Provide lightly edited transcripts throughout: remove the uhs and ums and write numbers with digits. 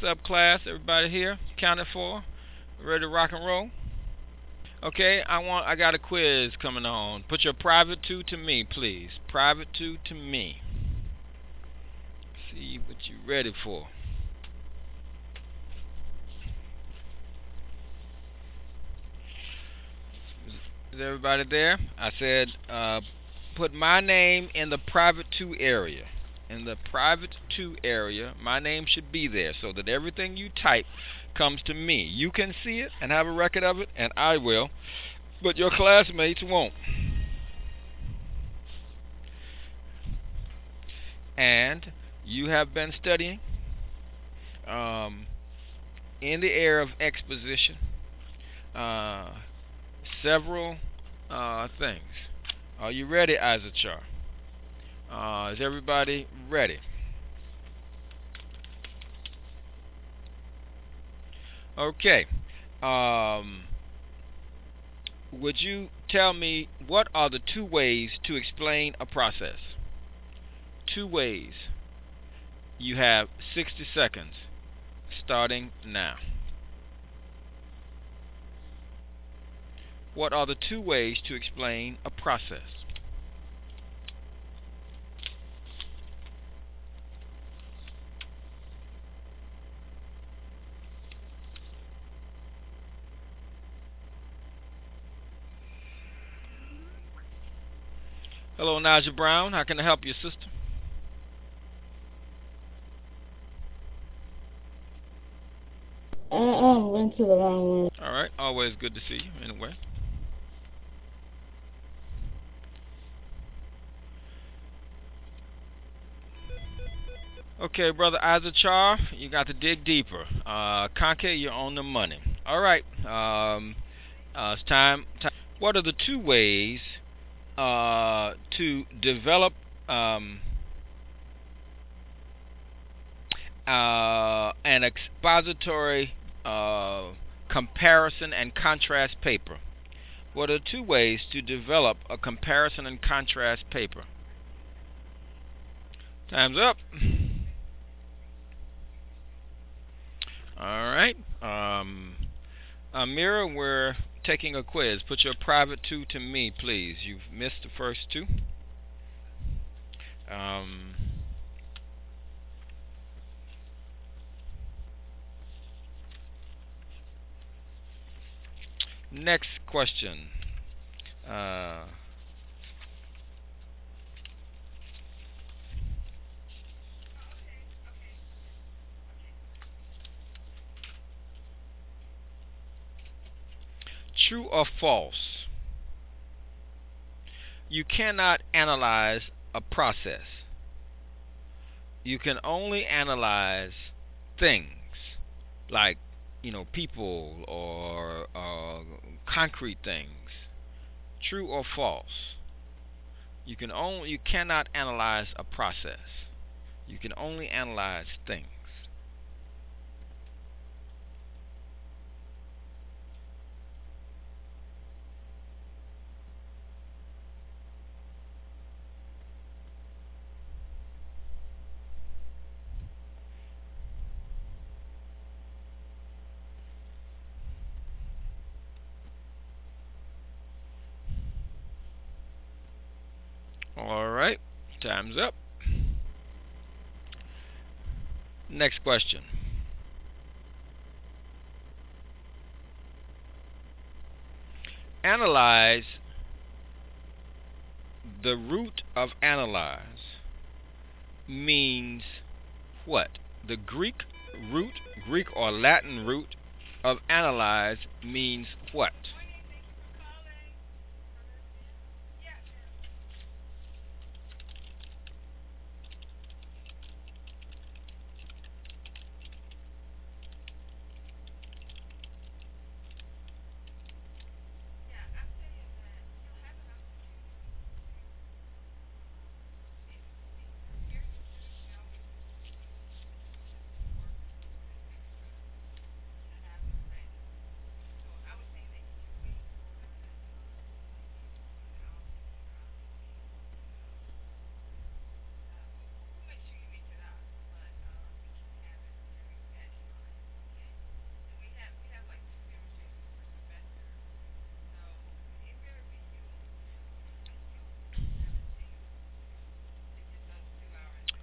What's up, class? Everybody here? Counted for? Ready to rock and roll? Okay, I got a quiz coming on. Put your private two to me, please. Private two to me. See what you ready for. Is everybody there? I said, put my name in the private two area. In the private two area, my name should be there so that everything you type comes to me. You can see it and have a record of it, and I will, but your classmates won't. And you have been studying um, in the area of exposition uh, several things. Are you ready, Isachar? Is everybody ready? Okay. Um, would you tell me what are the two ways to explain a process? Two ways. You have 60 seconds starting now. What are the two ways to explain a process? Hello, Naja Brown. How can I help you, sister? Went to the wrong one. All right. Always good to see you. Anyway. Okay, brother Isachar, you got to dig deeper. Conke, you're on the money. All right. It's time. What are the two ways to develop um, an expository comparison and contrast paper? What are two ways to develop a comparison and contrast paper? Time's up. All right. Amira, we're taking a quiz. Put your private two to me, please. You've missed the first two. Um, Next question. Uh, True or false? You cannot analyze a process. You can only analyze things like, people or concrete things. True or false? You cannot analyze a process. You can only analyze things. All right. Time's up. Next question. Analyze, the root of analyze means what? The Greek root, Greek or Latin root of analyze means what?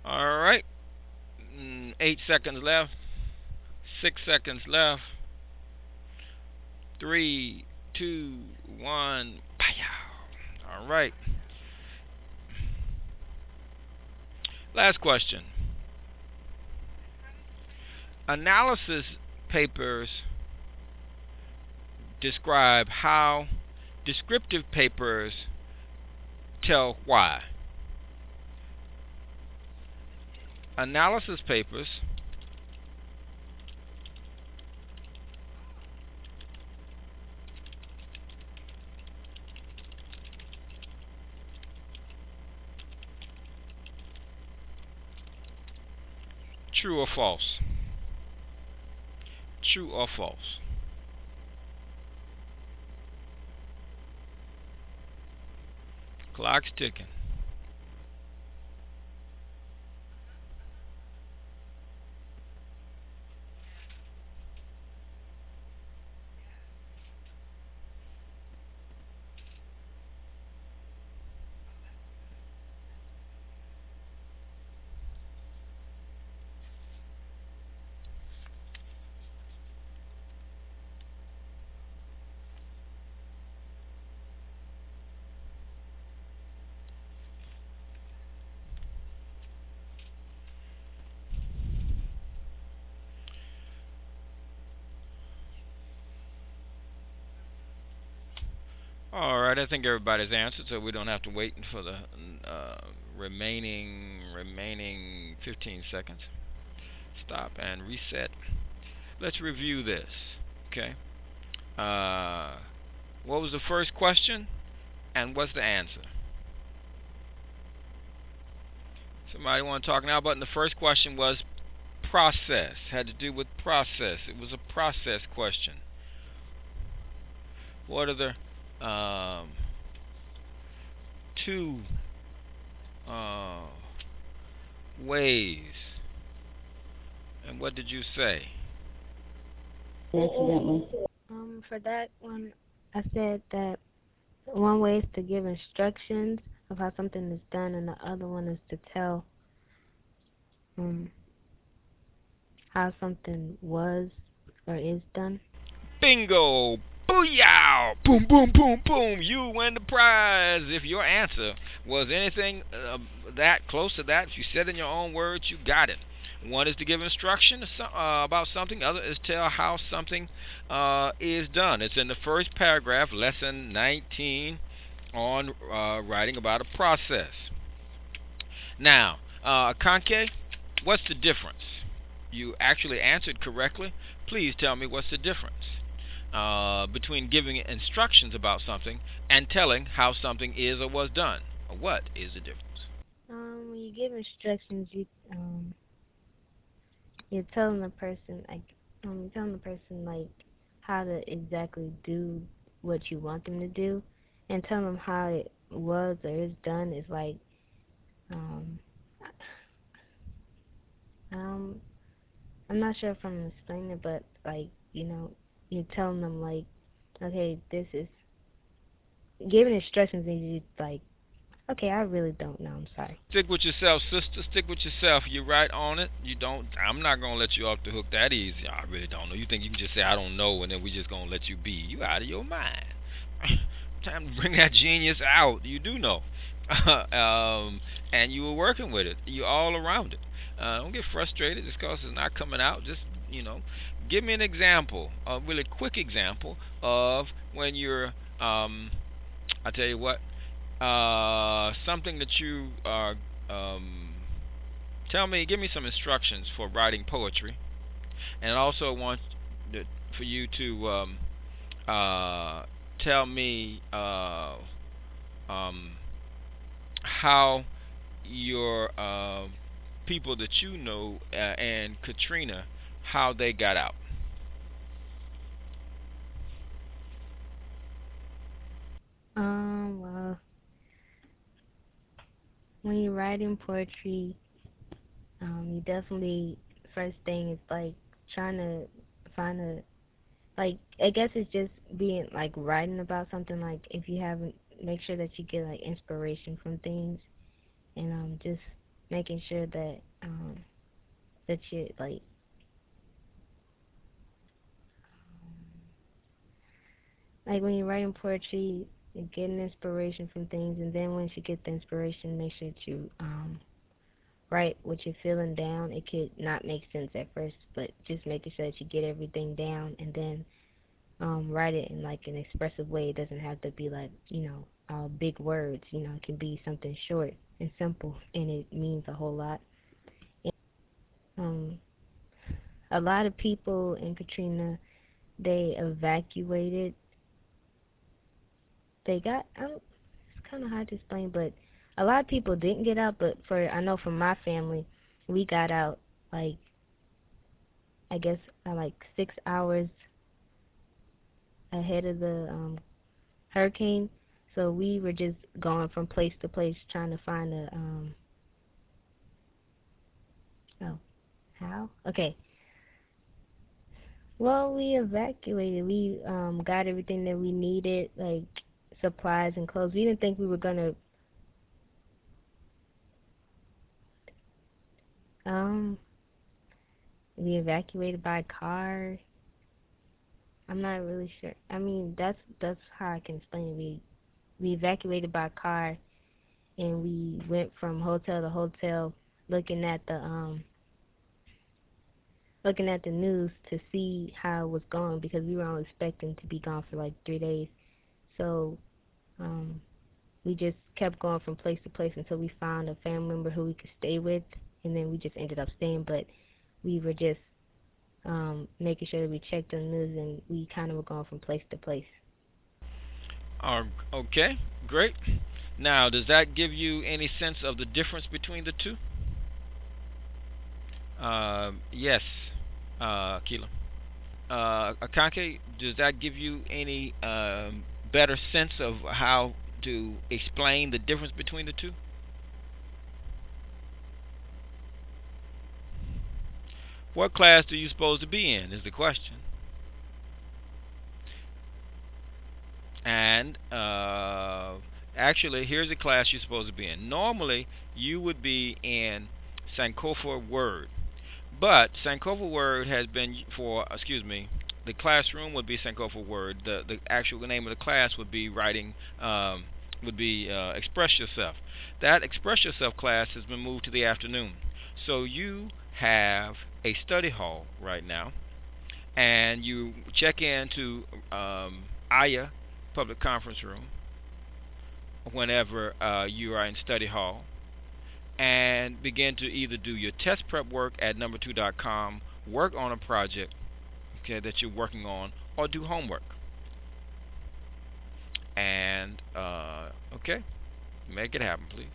All right. 8 seconds left. 6 seconds left. Three, two, one. Pow. All right. Last question. Analysis papers describe how descriptive papers tell why. Analysis papers true or false? True or false? Clock's ticking. All right, I think everybody's answered, so we don't have to wait for the remaining 15 seconds. Stop and reset. Let's review this. Okay. Uh, what was the first question, and what's the answer? Somebody want to talk now? But the first question was process. Had to do with process. It was a process question. What are the two uh, ways? And what did you say? Accidentally. For that one, I said that one way is to give instructions of how something is done, and the other one is to tell um how something was or is done. Bingo! Booyah! Boom, boom, boom, boom! You win the prize. If your answer was anything that close to that, if you said in your own words, you got it. One is to give instruction about something. Other is tell how something is done. It's in the first paragraph, lesson 19, on writing about a process. Now, Kanke, what's the difference? You actually answered correctly. Please tell me what's the difference between giving instructions about something and telling how something is or was done. What is the difference? When you give instructions, you're telling the person you're telling the person like how to exactly do what you want them to do, and telling them how it was or is done is like um um I'm not sure if I'm explaining it, but like you're telling them like, okay, this is giving instructions, and you like, okay, I really don't know. I'm sorry. Stick with yourself, sister. Stick with yourself. You're right on it. You don't. I'm not gonna let you off the hook that easy. I really don't know. You think you can just say I don't know, and then we just gonna let you be? You out of your mind. Time to bring that genius out. You do know, and you were working with it. You're all around it. Don't get frustrated just because it's not coming out. Just you know, give me an example, a really quick example of when you're. I tell you what. Something that you tell me. Give me some instructions for writing poetry, and I also want for you to tell me um, how your people that you know and Katrina, how they got out. Well, when you're writing poetry, you definitely first thing is like trying to find a like I guess it's just being like writing about something. Like if you haven't, make sure that you get like inspiration from things, and just making sure that that you like when you're writing poetry, you're getting inspiration from things, and then once you get the inspiration, make sure that you write what you're feeling down. It could not make sense at first, but just making sure that you get everything down, and then write it in like an expressive way. It doesn't have to be like big words. It can be something short and simple, and it means a whole lot. Um, a lot of people in Katrina, they evacuated. They got. It's kind of hard to explain, but a lot of people didn't get out. But I know from my family, we got out like I guess like 6 hours ahead of the hurricane. So we were just going from place to place trying to find a oh, how? Okay. Well, we evacuated. We got everything that we needed, like supplies and clothes. We didn't think we were gonna um we evacuated by car. I'm not really sure. I mean, that's how I can explain it. We evacuated by car, and we went from hotel to hotel looking at the news to see how it was going because we were only expecting to be gone for like 3 days. So um, we just kept going from place to place until we found a family member who we could stay with, and then we just ended up staying. But we were just making sure that we checked the news, and we kind of were going from place to place. Okay, great. Now, does that give you any sense of the difference between the two? Yes, Keelan. Akanke, does that give you any better sense of how to explain the difference between the two? What class do you supposed to be in is the question. And actually, here's the class you're supposed to be in. Normally, you would be in Sankofa Word, but Sankofa Word has been excuse me, the classroom would be Sankofa Word. The actual name of the class would be writing, would be Express Yourself. That Express Yourself class has been moved to the afternoon. So you have a study hall right now, and you check into Aya Public Conference Room whenever you are in study hall, and begin to either do your test prep work at number2.com, work on a project, okay, that you're working on, or do homework. And okay, make it happen, please.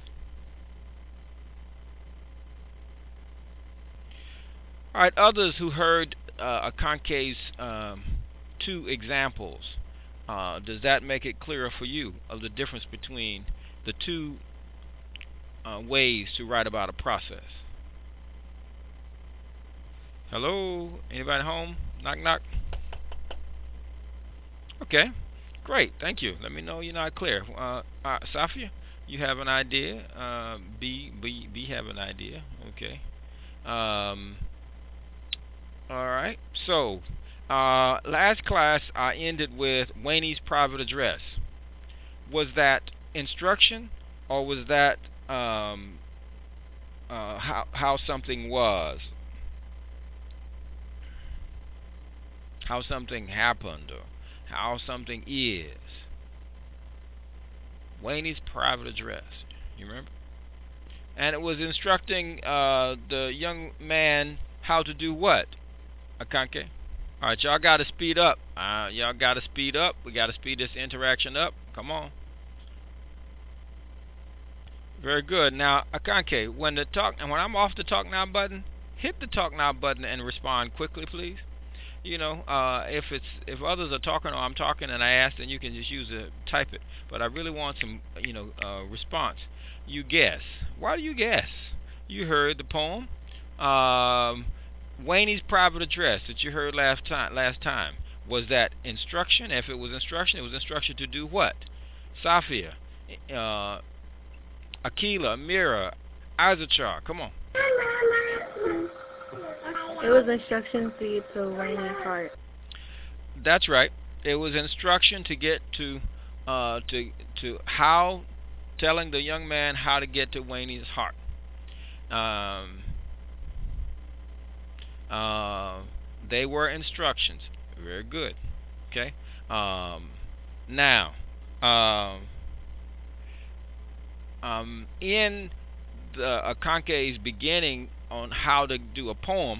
All right, others who heard Akanke's two examples, does that make it clearer for you of the difference between the two ways to write about a process? Hello, anybody home? Knock knock. Okay, great, thank you. Let me know you're not clear. Safia, you have an idea. B have an idea. Okay. Um, all right. So, last class I ended with Wayne's private address. Was that instruction, or was that how something was, how something happened, or how something is? Wayne's private address. You remember? And it was instructing the young man how to do what? Akanke. All right, y'all got to speed up. Y'all got to speed up. We got to speed this interaction up. Come on. Very good. Now, Akanke, when I'm off the talk now button, hit the talk now button and respond quickly, please. If others are talking or I'm talking and I ask, then you can just type it. But I really want some response. You guess. Why do you guess? You heard the poem. Wayne's private address that you heard last time. Was that instruction? If it was instruction, it was instruction to do what? Safia, Akila, Mira, Isachar, come on. It was instructions for you to Wayne's heart. That's right. It was instruction to get to how telling the young man how to get to Wayne's heart. Um, uh, they were instructions. Very good. Okay. Um, now, um, in the Akanke's beginning on how to do a poem,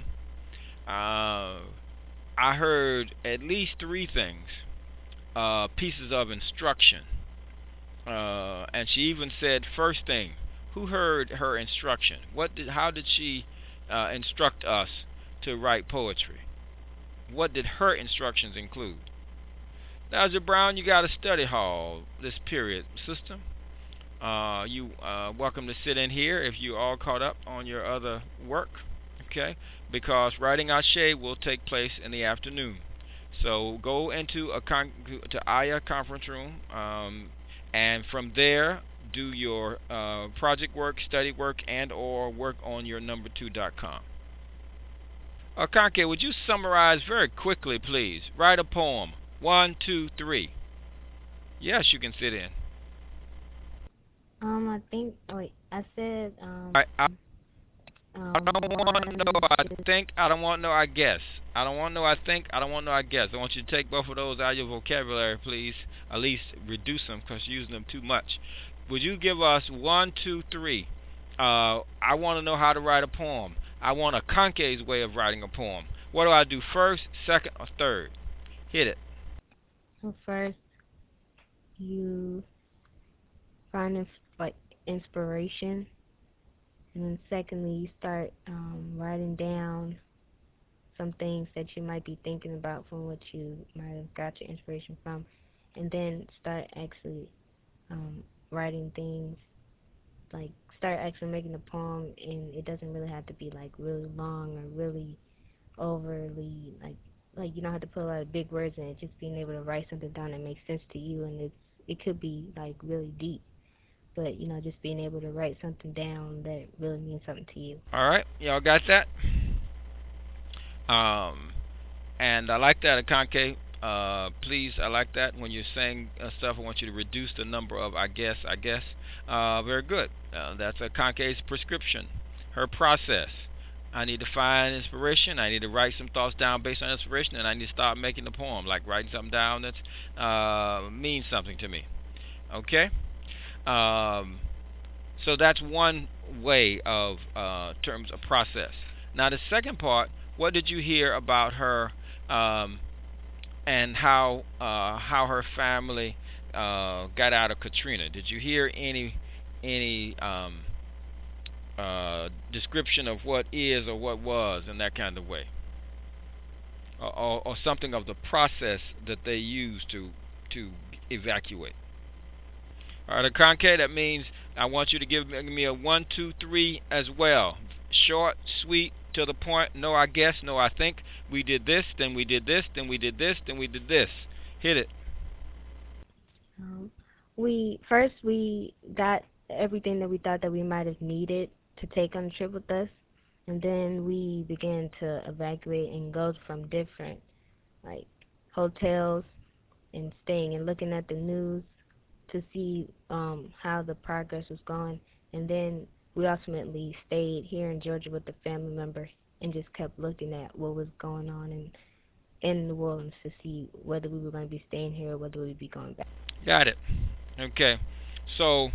I heard at least three things, pieces of instruction. And she even said, first thing, who heard her instruction? How did she instruct us to write poetry? What did her instructions include? Now, Brown, you got a study hall this period, sister. You welcome to sit in here if you all caught up on your other work, okay? Because writing Ashe will take place in the afternoon. So go into to Aya conference room, and from there do your project work, study work, and or work on your number2.com. Akanke, would you summarize very quickly, please? Write a poem. 1, 2, 3. Yes, you can sit in. I think. Wait, I said. I don't want to know. One I is think. I don't want no. I guess. I don't want no. I think. I don't want no. I guess. I want you to take both of those out of your vocabulary, please. At least reduce them because you're using them too much. Would you give us 1, 2, 3? I want to know how to write a poem. I want a Kanke's way of writing a poem. What do I do first, second, or third? Hit it. so first you find like inspiration, and then secondly you start writing down some things that you might be thinking about from what you might have got your inspiration from, and then start actually writing things, like start actually making a poem, and it doesn't really have to be like really long or really overly like you don't have to put a lot of big words in it. Just being able to write something down that makes sense to you, and it could be like really deep, but just being able to write something down that really means something to you. All right, y'all got that? And I like that, Akanke. Please, I like that. When you're saying stuff, I want you to reduce the number of I guess. Very good. That's Akanke's prescription, her process. I need to find inspiration. I need to write some thoughts down based on inspiration, and I need to start making a poem, like writing something down that means something to me. Okay? Um, so that's one way of terms of process. Now, the second part, what did you hear about her um, and how her family got out of Katrina? Did you hear any description of what is or what was in that kind of way, or something of the process that they used to evacuate? All right, Akanke, that means I want you to give me a 1, 2, 3 as well. Short, sweet, to the point. No, I guess. No, I think. We did this, then we did this, then we did this, then we did this. Hit it. We got everything that we thought that we might have needed to take on the trip with us, and then we began to evacuate and go from different like hotels and staying and looking at the news to see how the progress was going, and then we ultimately stayed here in Georgia with the family member and just kept looking at what was going on in the wilderness to see whether we were going to be staying here or whether we'd be going back. Got it. Okay. So,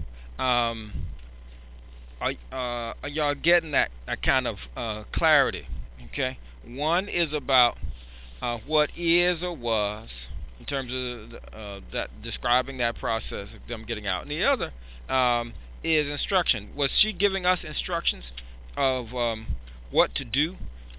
are y'all getting that kind of clarity? Okay. One is about what is or was in terms of that describing that process of them getting out, and the other is instruction. Was she giving us instructions of what to do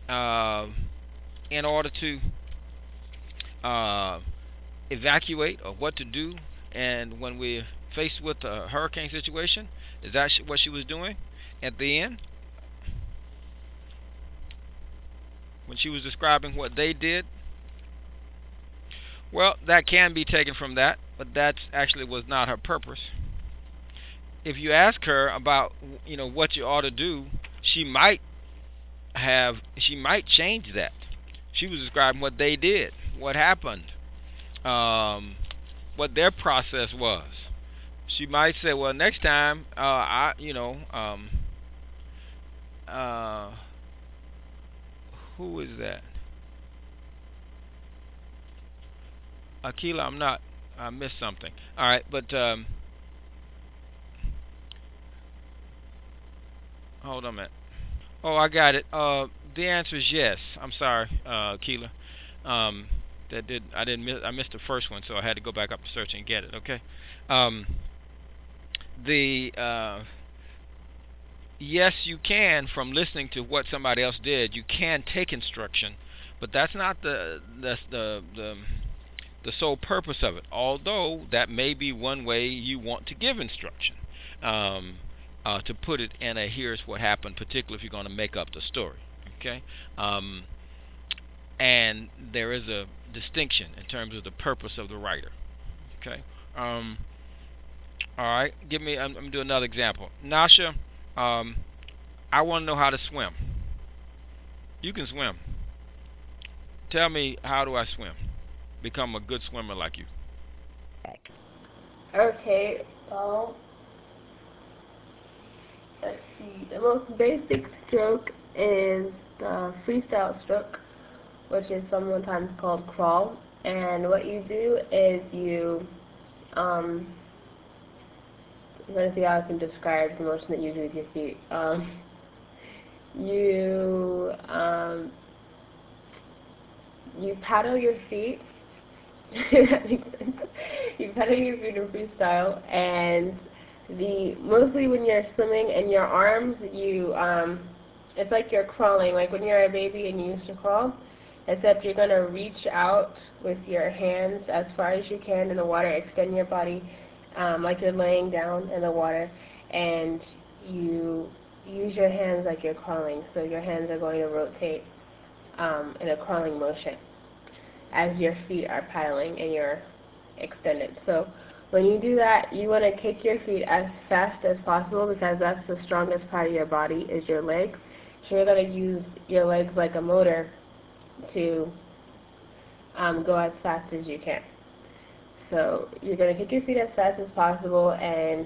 in order to evacuate, or what to do, and when we're faced with a hurricane situation? Is that what she was doing at the end when she was describing what they did? Well, that can be taken from that, but that actually was not her purpose. if you ask her about what you ought to do, she might she might change that. She was describing what they did, what happened, um, what their process was. She might say, "Well, next time, uh, who is that? Akila, I'm not. I missed something. All right, but hold on a minute. Oh, I got it. The answer is yes. I'm sorry, Keela. Um, that did I didn't miss I missed the first one, so I had to go back up to search and get it. Okay. Um, the yes, you can from listening to what somebody else did. You can take instruction, but that's not the sole purpose of it. Although that may be one way you want to give instruction. Um, to put it in a here's what happened, particularly if you're going to make up the story. Okay, um, and there is a distinction in terms of the purpose of the writer. Okay, um, all right. Give me. I'm gonna do another example. Nasha, um, I want to know how to swim. You can swim. Tell me, how do I swim? Become a good swimmer like you. Okay, well, let's see. The most basic stroke is the freestyle stroke, which is sometimes called crawl. And what you do is um, I'm going to see how I can describe the motion that you do with your feet. You you paddle your feet. That makes sense. You paddle your feet in freestyle, and the mostly when you're swimming and your arms, it's like you're crawling, like when you're a baby and you used to crawl, except you're gonna reach out with your hands as far as you can in the water, extend your body, like you're laying down in the water, and you use your hands like you're crawling. So your hands are going to rotate in a crawling motion as your feet are paddling and you're extended. So when you do that, you want to kick your feet as fast as possible because that's the strongest part of your body is your legs. So you're going to use your legs like a motor to go as fast as you can. So you're going to kick your feet as fast as possible and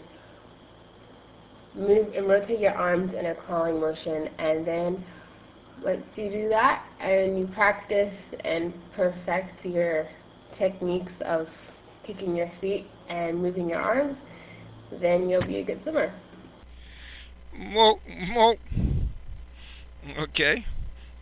move and rotate your arms in a crawling motion, and then once you do that and you practice and perfect your techniques of kicking your feet and moving your arms, then you'll be a good swimmer. Mo, mo. Okay.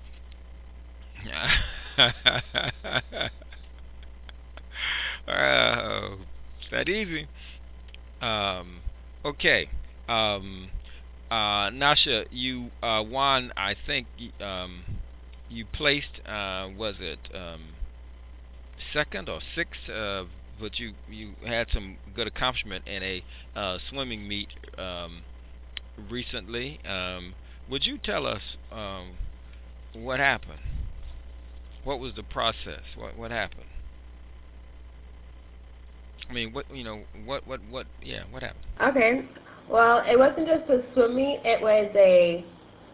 It's that easy. Um, okay. Um, Nasha, you won. I think you placed. Was it second or sixth? But you had some good accomplishment in a swimming meet recently. Would you tell us what happened? What was the process? What happened? I mean, what? Yeah, what happened? Okay. Well, it wasn't just a swim meet, it was a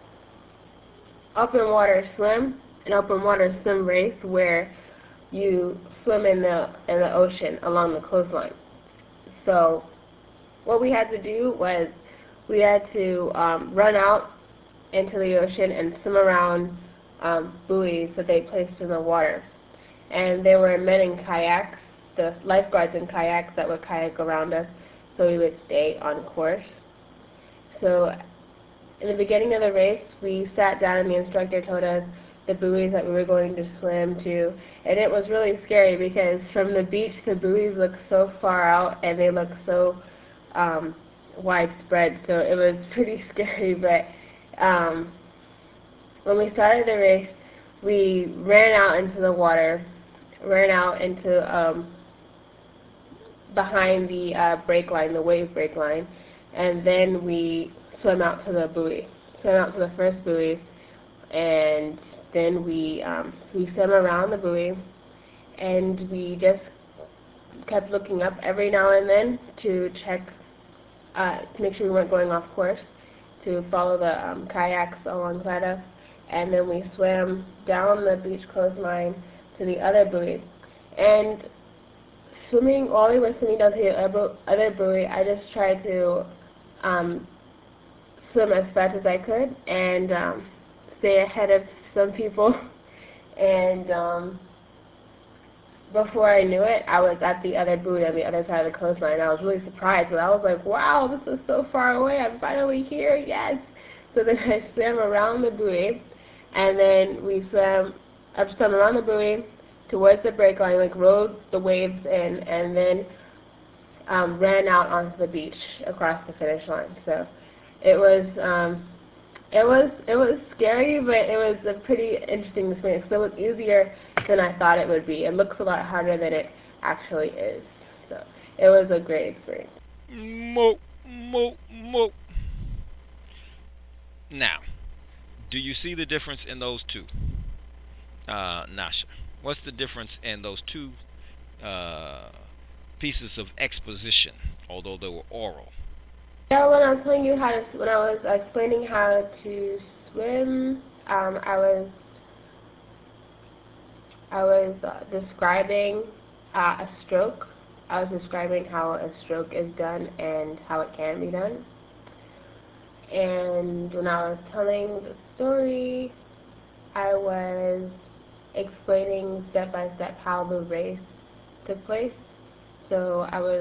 open water swim, an open water swim race where you swim in the ocean along the coastline. So what we had to do was we had to run out into the ocean and swim around buoys that they placed in the water. And there were men in kayaks, the lifeguards in kayaks that would kayak around us so we would stay on course. So in the beginning of the race, we sat down and the instructor told us the buoys that we were going to swim to. And it was really scary because from the beach, the buoys looked so far out and they looked so widespread. So it was pretty scary. But when we started the race, we ran out into the water, ran out into behind the break line, the wave break line, and then we swim out to the buoy, swim out to the first buoy, and then we swim around the buoy, and we just kept looking up every now and then to check to make sure we weren't going off course, to follow the kayaks alongside us, and then we swam down the beach coastline to the other buoy. And swimming, while we were swimming down to the other buoy, I just tried to swim as fast as I could and stay ahead of some people. And before I knew it, I was at the other buoy on the other side of the coastline. I was really surprised, but I was like, wow, this is so far away. I'm finally here, yes. So then I swam around the buoy, and then we swam around the buoy towards the break line, like rode the waves in, and then ran out onto the beach across the finish line. So it was scary, but it was a pretty interesting experience. So it was easier than I thought it would be. It looks a lot harder than it actually is. So it was a great experience. Mo, mo, mo. Now, do you see the difference in those two? Nasha, what's the difference in those two pieces of exposition, although they were oral? Yeah, when I was telling you when I was explaining how to swim, I was describing a stroke. I was describing how a stroke is done and how it can be done. And when I was telling the story, I was explaining step by step how the race took place. So I was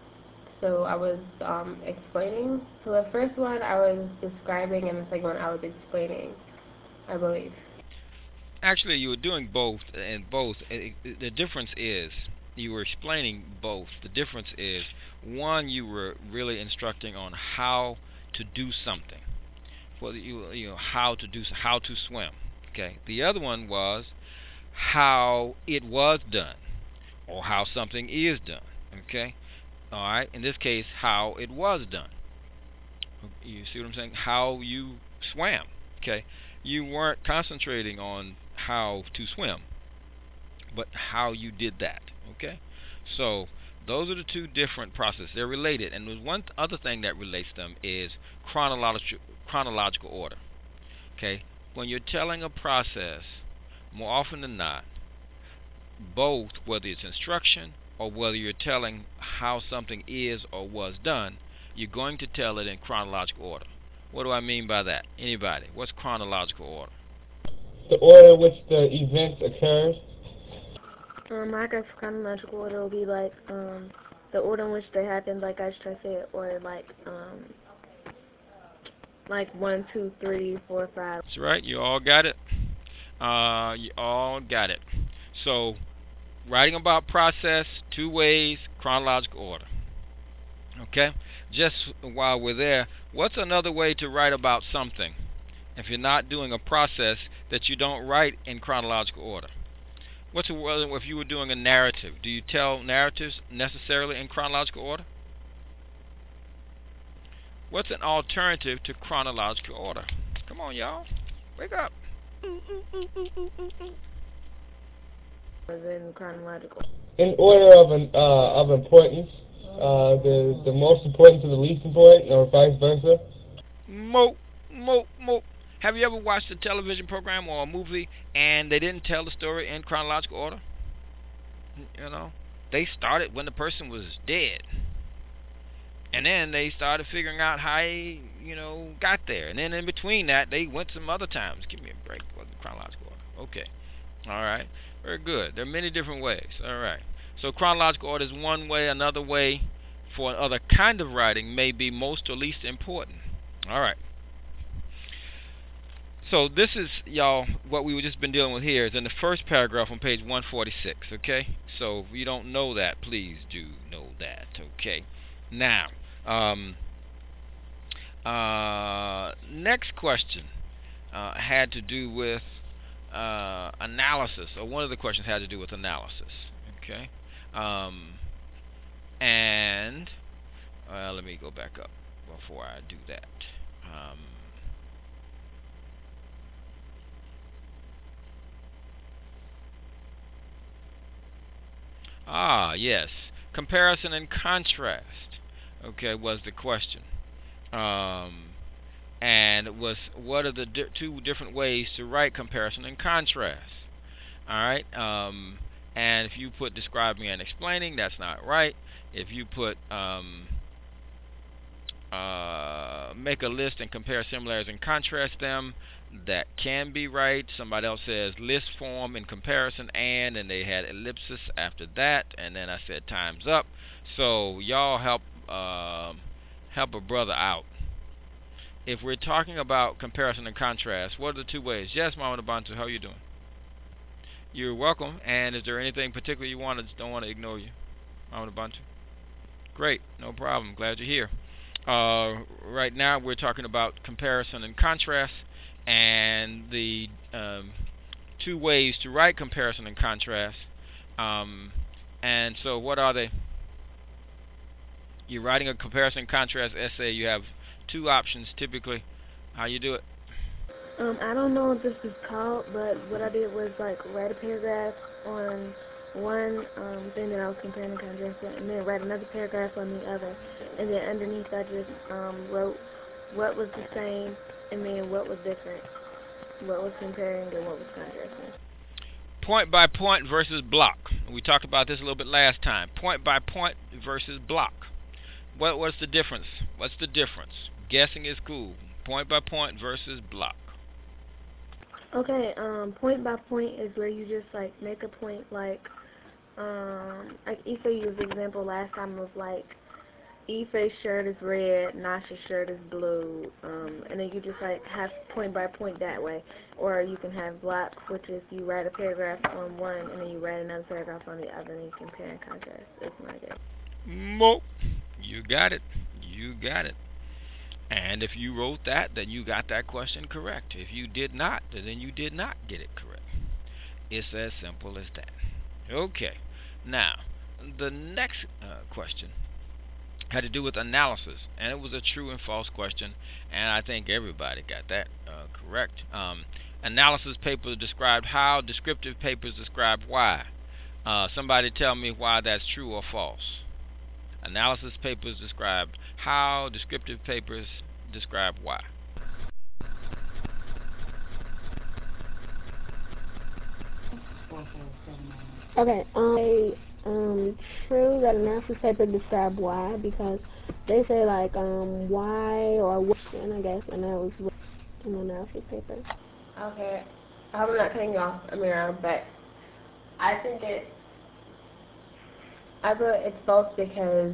explaining. So the first one I was describing, and the second one I was explaining, I believe. Actually, you were doing both, and both. The difference is you were explaining both. The difference is one, you were really instructing on how to do something, whether you know how to swim. Okay. The other one was how it was done, or how something is done. Okay. All right. In this case, how it was done. You see what I'm saying? How you swam. Okay. You weren't concentrating on how to swim, but how you did that. Okay. So those are the two different processes. They're related, and there's one other thing that relates them is chronological order. Okay. When you're telling a process, more often than not, both, whether it's instruction or whether you're telling how something is or was done, you're going to tell it in chronological order. What do I mean by that? Anybody? What's chronological order? The order in which the events occurred. I guess chronological order will be like the order in which they happened, like I just tried to say it, or like 1, 2, 3, 4, 5. That's right. You all got it. You all got it. So, writing about process, two ways, chronological order. Okay? Just while we're there, what's another way to write about something if you're not doing a process that you don't write in chronological order? What's if you were doing a narrative? Do you tell narratives necessarily in chronological order? What's an alternative to chronological order? Come on, y'all. Wake up. In chronological. In order of importance, the most important to the least important, or vice versa. Mo, mo, mo. Have you ever watched a television program or a movie and they didn't tell the story in chronological order? You know, they started when the person was dead, and then they started figuring out how he, got there, and then in between that they went some other times. Give me a break. Wasn't chronological order. Okay, all right, very good. There are many different ways. All right, so chronological order is one way. Another way for another kind of writing may be most or least important. All right. So this is, y'all, what we've just been dealing with here is in the first paragraph on page 146, okay? So if you don't know that, please do know that, okay? Now, next question had to do with analysis, or one of the questions had to do with analysis, okay? And let me go back up before I do that. Yes. Comparison and contrast. Okay, was the question. Um, and was what are the two different ways to write comparison and contrast? All right. And if you put describing and explaining, that's not right. If you put make a list and compare similarities and contrast them, that can be right. Somebody else says list form in comparison and they had ellipsis after that, and then I said time's up. So y'all help a brother out. If we're talking about comparison and contrast, what are the two ways? Yes, Mama Bantu, how are you doing? You're welcome. And is there anything particular you want? I just don't want to ignore you, Mama Bantu. Great, no problem. Glad you're here. Right now, we're talking about comparison and contrast, and the two ways to write comparison and contrast. And so, what are they? You're writing a comparison and contrast essay. You have two options typically. How you do it? I don't know what this is called, but what I did was like write a paragraph on one thing that I was comparing and contrasting, and then write another paragraph on the other, and then underneath I just wrote what was the same, and then what was different, what was comparing and what was contrasting. Point by point versus block. We talked about this a little bit last time. Point by point versus block. What's the difference? What's the difference? Guessing is cool. Point by point versus block. Okay, point by point is where you just like make a point like Ife used example last time was like Ife's shirt is red, Nasha's shirt is blue, and then you just like have point by point that way. Or you can have block, which is you write a paragraph on one and then you write another paragraph on the other and you compare and contrast. It's my guess. Mo, you got it. You got it. And if you wrote that, then you got that question correct. If you did not, then you did not get it correct. It's as simple as that. Okay. Now, the next question had to do with analysis, and it was a true and false question, and I think everybody got that correct. Analysis papers described how, descriptive papers describe why. Somebody tell me why that's true or false. Analysis papers describe how, descriptive papers describe why. Okay, true that analysis paper describe why because they say like why or what, and I guess, and that was an analysis paper. Okay, I hope I'm not cutting you off, Amira, but I think it's false because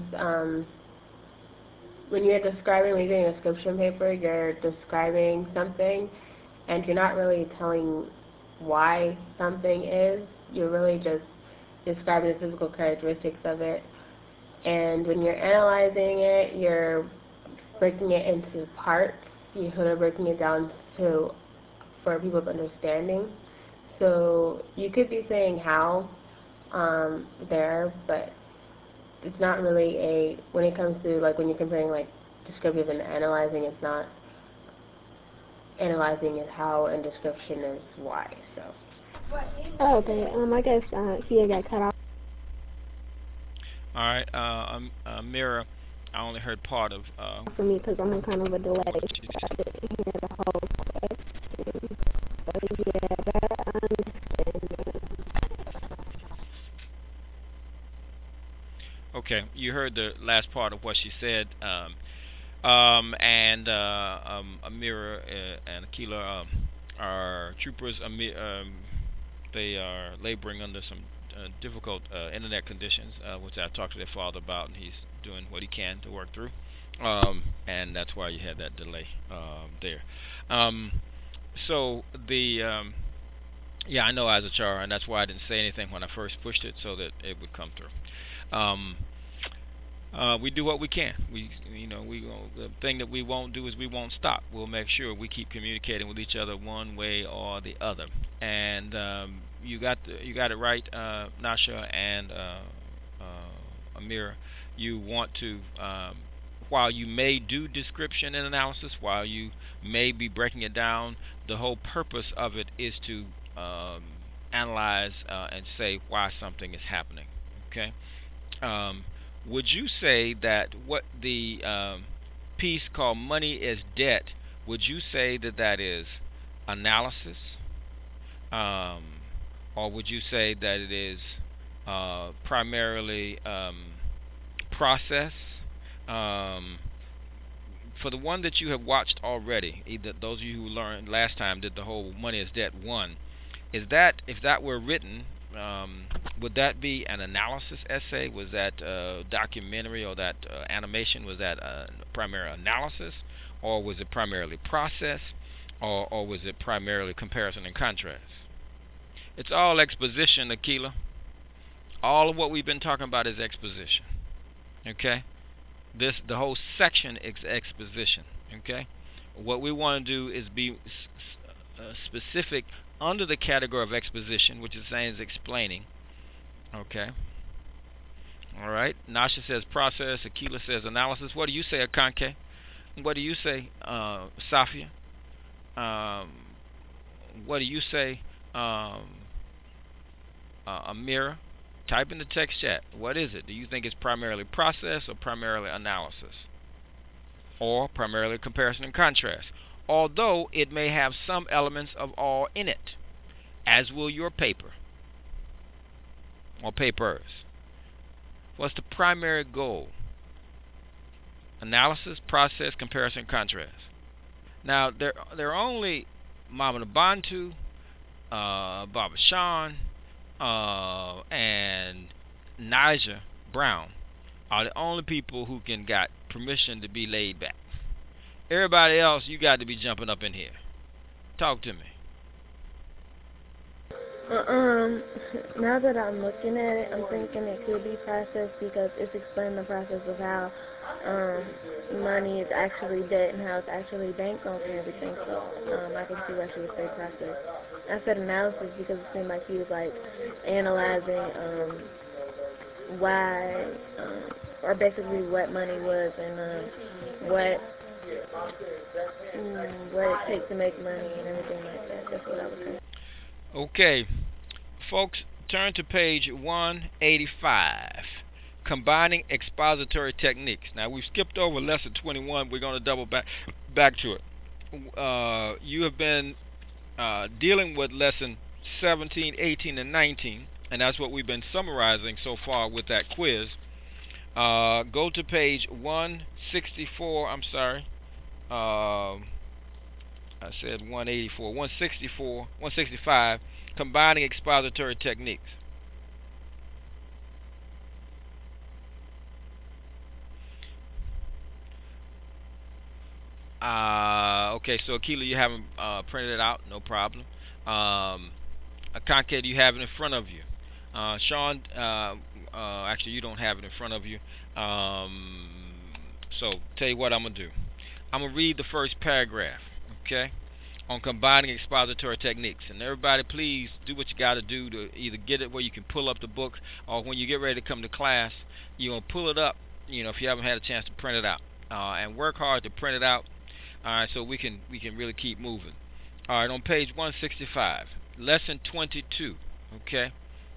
when you're doing a description paper, you're describing something, and you're not really telling why something is. You're really just describing the physical characteristics of it. And when you're analyzing it, you're breaking it into parts. You're sort of breaking it down for people's understanding. So you could be saying how there, but it's not really when it comes to like when you're comparing like descriptive and analyzing, it's not analyzing is how and description is why. So. Oh, okay. I guess he got cut off. All right, Mira, I only heard part of. For me, because I'm on kind of a delay. So I didn't hear the whole question. But yeah, that I understand. Okay, you heard the last part of what she said. And Amira and Akila are troopers. They are laboring under some difficult internet conditions, which I talked to their father about, and he's doing what he can to work through. And that's why you had that delay there. So yeah, I know Azachara, and that's why I didn't say anything when I first pushed it, so that it would come through. We do what we can. The thing that we won't do is we won't stop. We'll make sure we keep communicating with each other one way or the other. And you got it right, Nasha and Amira. You want to, while you may do description and analysis, while you may be breaking it down, the whole purpose of it is to analyze and say why something is happening. Okay. would you say that what the piece called Money is Debt, would you say that that is analysis? Um, or would you say that it is primarily process? Um, for the one that you have watched already, either those of you who learned last time did the whole Money is Debt one, is that if that were written, would that be an analysis essay? Was that documentary or that animation? Was that primary analysis, or was it primarily process, or was it primarily comparison and contrast? It's all exposition, Akila. All of what we've been talking about is exposition. Okay, the whole section is exposition. Okay, what we want to do is be specific under the category of exposition, which is saying is explaining. Okay. All right. Nasha says process. Akila says analysis. What do you say, Akanke? What do you say, Safia? Um, what do you say, Amira? Type in the text chat. What is it? Do you think it's primarily process or primarily analysis? Or primarily comparison and contrast? Although it may have some elements of all in it, as will your paper or papers. What's the primary goal? Analysis, process, comparison, contrast. Now, there are only Mama Bantu, Baba Sean, and Nigel Brown are the only people who can got permission to be laid back. Everybody else, you got to be jumping up in here. Talk to me. Now that I'm looking at it, I'm thinking it could be process because it's explaining the process of how money is actually debt and how it's actually bankrupt and everything. So I can see why she would say process. I said analysis because it seemed like he was like analyzing why or basically what money was and what it takes to make money and everything like that. That's what I was saying. Okay, folks, turn to page 185. Combining expository techniques. Now, we've skipped over lesson 21. We're going to double back to it. You have been dealing with lesson 17, 18, and 19, and that's what we've been summarizing so far with that quiz. Go to page 164. I'm sorry. I said 184. 164, 165. Combining expository techniques. Okay, so Akila, you haven't printed it out, no problem. Akanke, you have it in front of you. Sean, actually, you don't have it in front of you. So, tell you what I'm going to do. I'm going to read the first paragraph, okay, on combining expository techniques. And everybody, please do what you got to do to either get it where you can pull up the book, or when you get ready to come to class, you're going to pull it up, if you haven't had a chance to print it out. And work hard to print it out. All right, so we can really keep moving. All right, on page 165, lesson 22. Okay.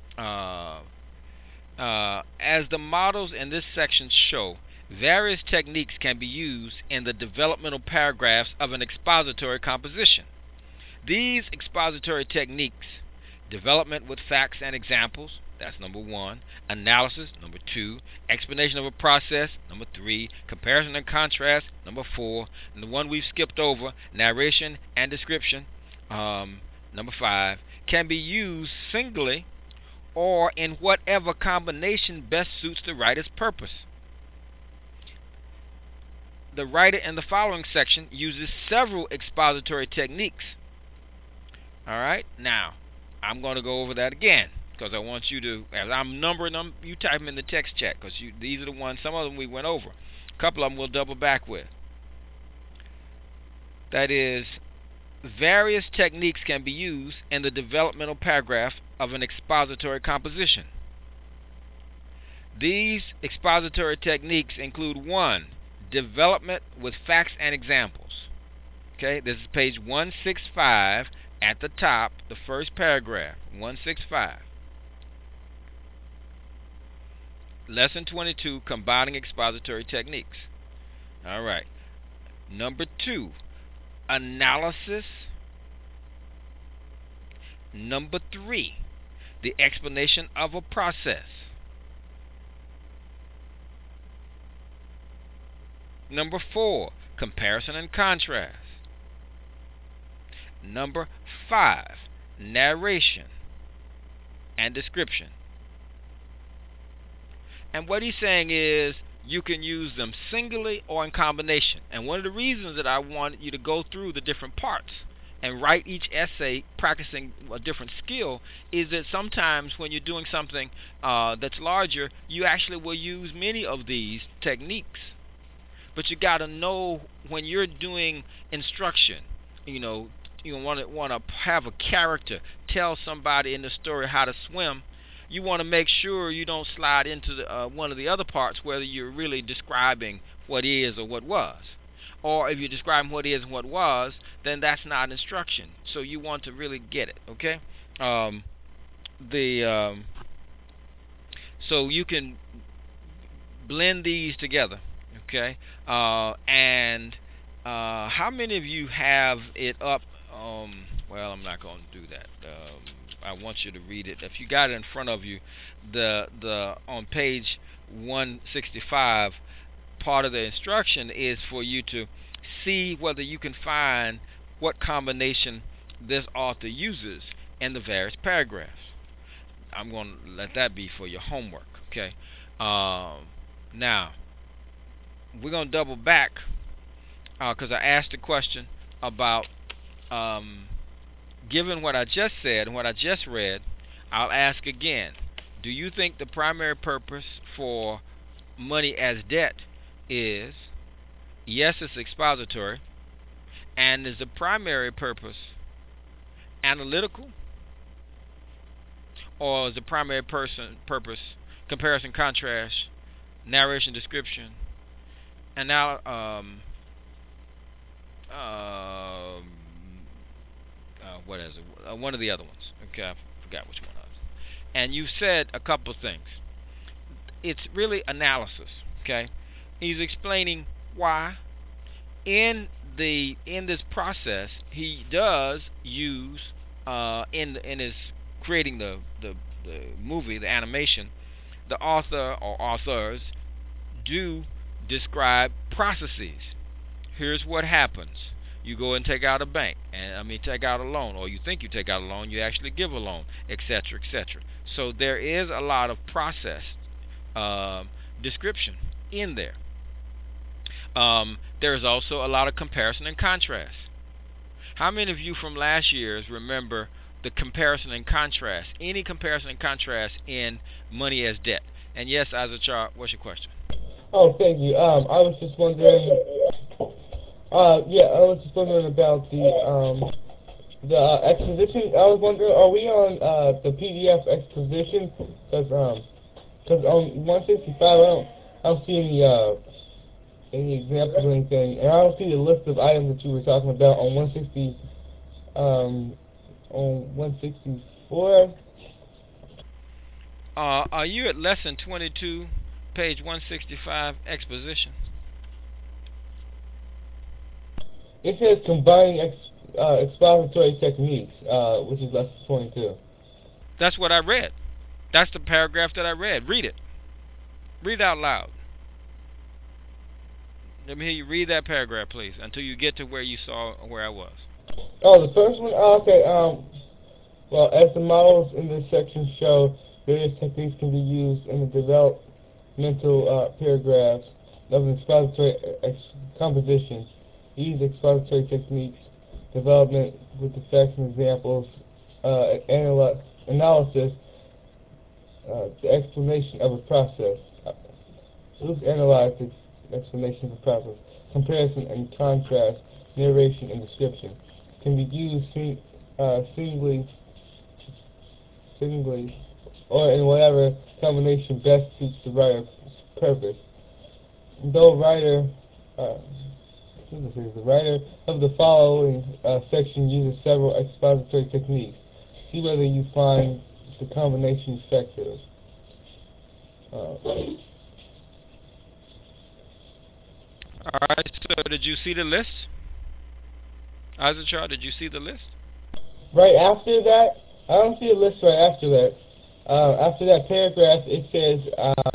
As the models in this section show, various techniques can be used in the developmental paragraphs of an expository composition. These expository techniques: development with facts and examples, that's number 1. Analysis, number 2. Explanation of a process, number 3. Comparison and contrast, number 4. And the one we've skipped over, narration and description, number 5. Can be used singly or in whatever combination best suits the writer's purpose. The writer in the following section uses several expository techniques. All right, now I'm going to go over that again, because I want you to, as I'm numbering them, you type them in the text chat, because these are the ones, some of them we went over. A couple of them we'll double back with. That is, various techniques can be used in the developmental paragraph of an expository composition. These expository techniques include 1. Development with facts and examples. Okay, this is page 165 at the top, the first paragraph, 165. Lesson 22, combining expository techniques. All right. Number 2, analysis. Number 3, the explanation of a process. Number 4, comparison and contrast. Number 5, narration and description. And what he's saying is you can use them singly or in combination. And one of the reasons that I want you to go through the different parts and write each essay practicing a different skill is that sometimes when you're doing something that's larger, you actually will use many of these techniques. But you got to know when you're doing instruction, you want to have a character tell somebody in the story how to swim. You want to make sure you don't slide into one of the other parts, whether you're really describing what is or what was. Or if you're describing what is and what was, then that's not instruction. So you want to really get it, okay? So you can blend these together, okay? And how many of you have it up? Well, I'm not going to do that. I want you to read it. If you got it in front of you, the on page 165, part of the instruction is for you to see whether you can find what combination this author uses in the various paragraphs. I'm going to let that be for your homework, okay? Now, we're going to double back because I asked a question about given what I just said and what I just read, I'll ask again. Do you think the primary purpose for money as debt is, yes, it's expository, and is the primary purpose analytical, or is the primary purpose comparison, contrast, narration, description, and now what is it? One of the other ones. Okay, I forgot which one it was. And you said a couple of things. It's really analysis. Okay, he's explaining why in this process he does use in his creating the movie, the animation, the author or authors do describe processes. Here's what happens. You go and take out a take out a loan, or you think you take out a loan, you actually give a loan, etc., etc. So there is a lot of process description in there. There is also a lot of comparison and contrast. How many of you from last year's remember the comparison and contrast? Any comparison and contrast in Money as Debt? And yes, Azachar, what's your question? Oh, thank you. I was just wondering. I was just wondering about the exposition. I was wondering, are we on the PDF exposition? Because on 165, I don't see any examples or anything, and I don't see the list of items that you were talking about on 164. Are you at lesson 22, page 165, exposition? It says combining expository techniques, which is lesson 22. That's what I read. That's the paragraph that I read. Read it. Read it out loud. Let me hear you read that paragraph, please, until you get to where you saw where I was. Oh, the first one? Oh, okay. Well, as the models in this section show, various techniques can be used in the developmental paragraphs of an expository composition. These expository techniques, development with the facts and examples, analysis, the explanation of a process. Let's analyze the explanation of a process. Comparison and contrast, narration and description can be used singly, or in whatever combination best suits the writer's purpose. Though the writer of the following section uses several expository techniques. See whether you find the combination effective. Uh, All right. So did you see the list? Azachar, did you see the list? right after that, I don't see a list right after that. After that paragraph, it says,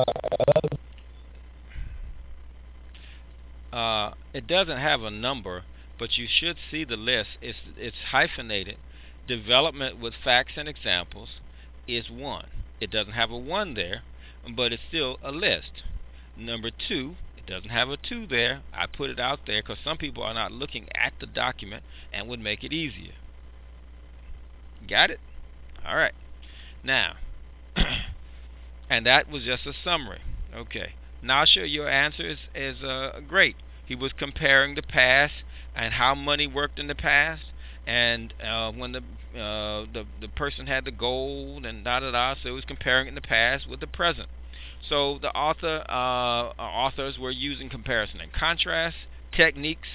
It doesn't have a number, but you should see the list. It's hyphenated. Development with facts and examples is one. It doesn't have a one there, but it's still a list. Number two, it doesn't have a two there. I put it out there because some people are not looking at the document and would make it easier. Got it? All right. Now, and that was just a summary. Okay. Nasha, your answer is great. He was comparing the past and how money worked in the past, and when the person had the gold and da da da. So he was comparing it in the past with the present. So the authors were using comparison and contrast techniques,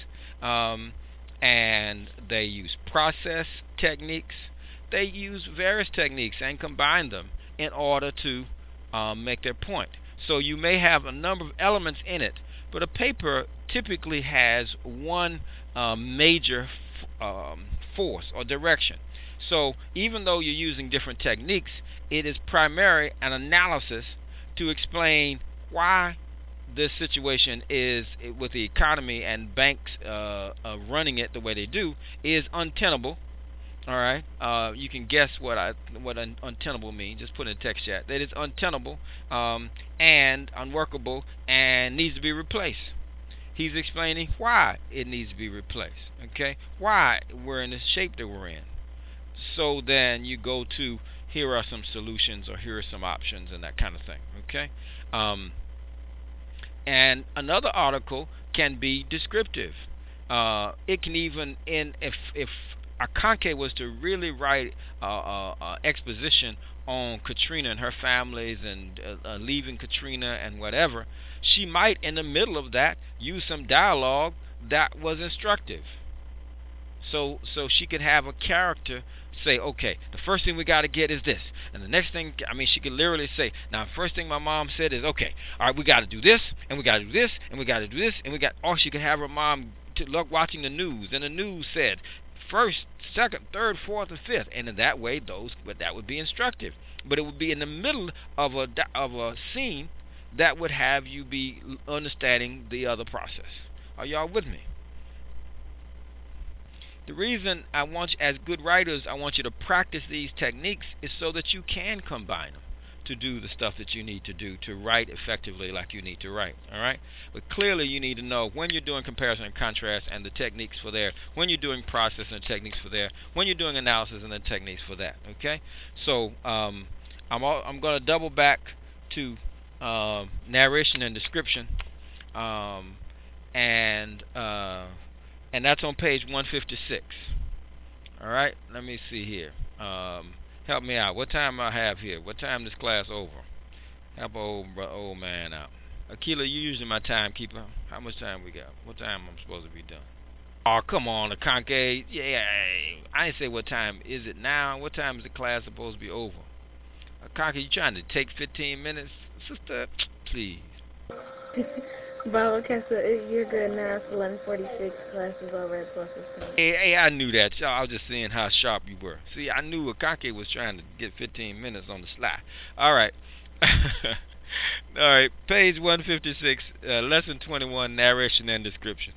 and they use process techniques. They use various techniques and combine them in order to make their point. So you may have a number of elements in it, but a paper typically has one major force or direction. So even though you're using different techniques, it is primarily an analysis to explain why this situation is with the economy and banks running it the way they do is untenable. All right, you can guess what untenable means. Just put it in text chat. That is untenable and unworkable and needs to be replaced. He's explaining why it needs to be replaced. Okay, why we're in the shape that we're in. So then you go to here are some solutions or here are some options and that kind of thing. Okay, and another article can be descriptive. It can even if Akanke was to really write exposition on Katrina and her families and leaving Katrina and whatever, she might in the middle of that use some dialogue that was instructive. So she could have a character say, okay, the first thing we got to get is this, and the next thing, I mean, she could literally say, now the first thing my mom said is, okay, all right, we got to do this, and we got to do this, and we got to do this, and we got. Or she could have her mom to look watching the news, and the news said first, second, third, fourth, and fifth, and in that way, that would be instructive. But it would be in the middle of a scene that would have you be understanding the other process. Are y'all with me? The reason I want you, as good writers, I want you to practice these techniques is so that you can combine them to do the stuff that you need to do to write effectively like you need to write. All right? But clearly you need to know when you're doing comparison and contrast and the techniques for there, when you're doing process and the techniques for there, when you're doing analysis and the techniques for that. Okay? So I'm going to double back to narration and description, and that's on page 156. All right, let me see here. Help me out. What time I have here? What time this class over? Help old man out. Akila, you usually my timekeeper. How much time we got? What time I'm supposed to be done? Oh, come on, Akanke. Yeah, I ain't say what time is it now. What time is the class supposed to be over? Akanke, you trying to take 15 minutes? Sister, please. Baba Kessa, you're good now. It's 11:46. Class is over at 12:15. Hey, I knew that. I was just seeing how sharp you were. See, I knew Akake was trying to get 15 minutes on the sly. All right. All right. Page 156, lesson 21, narration and description.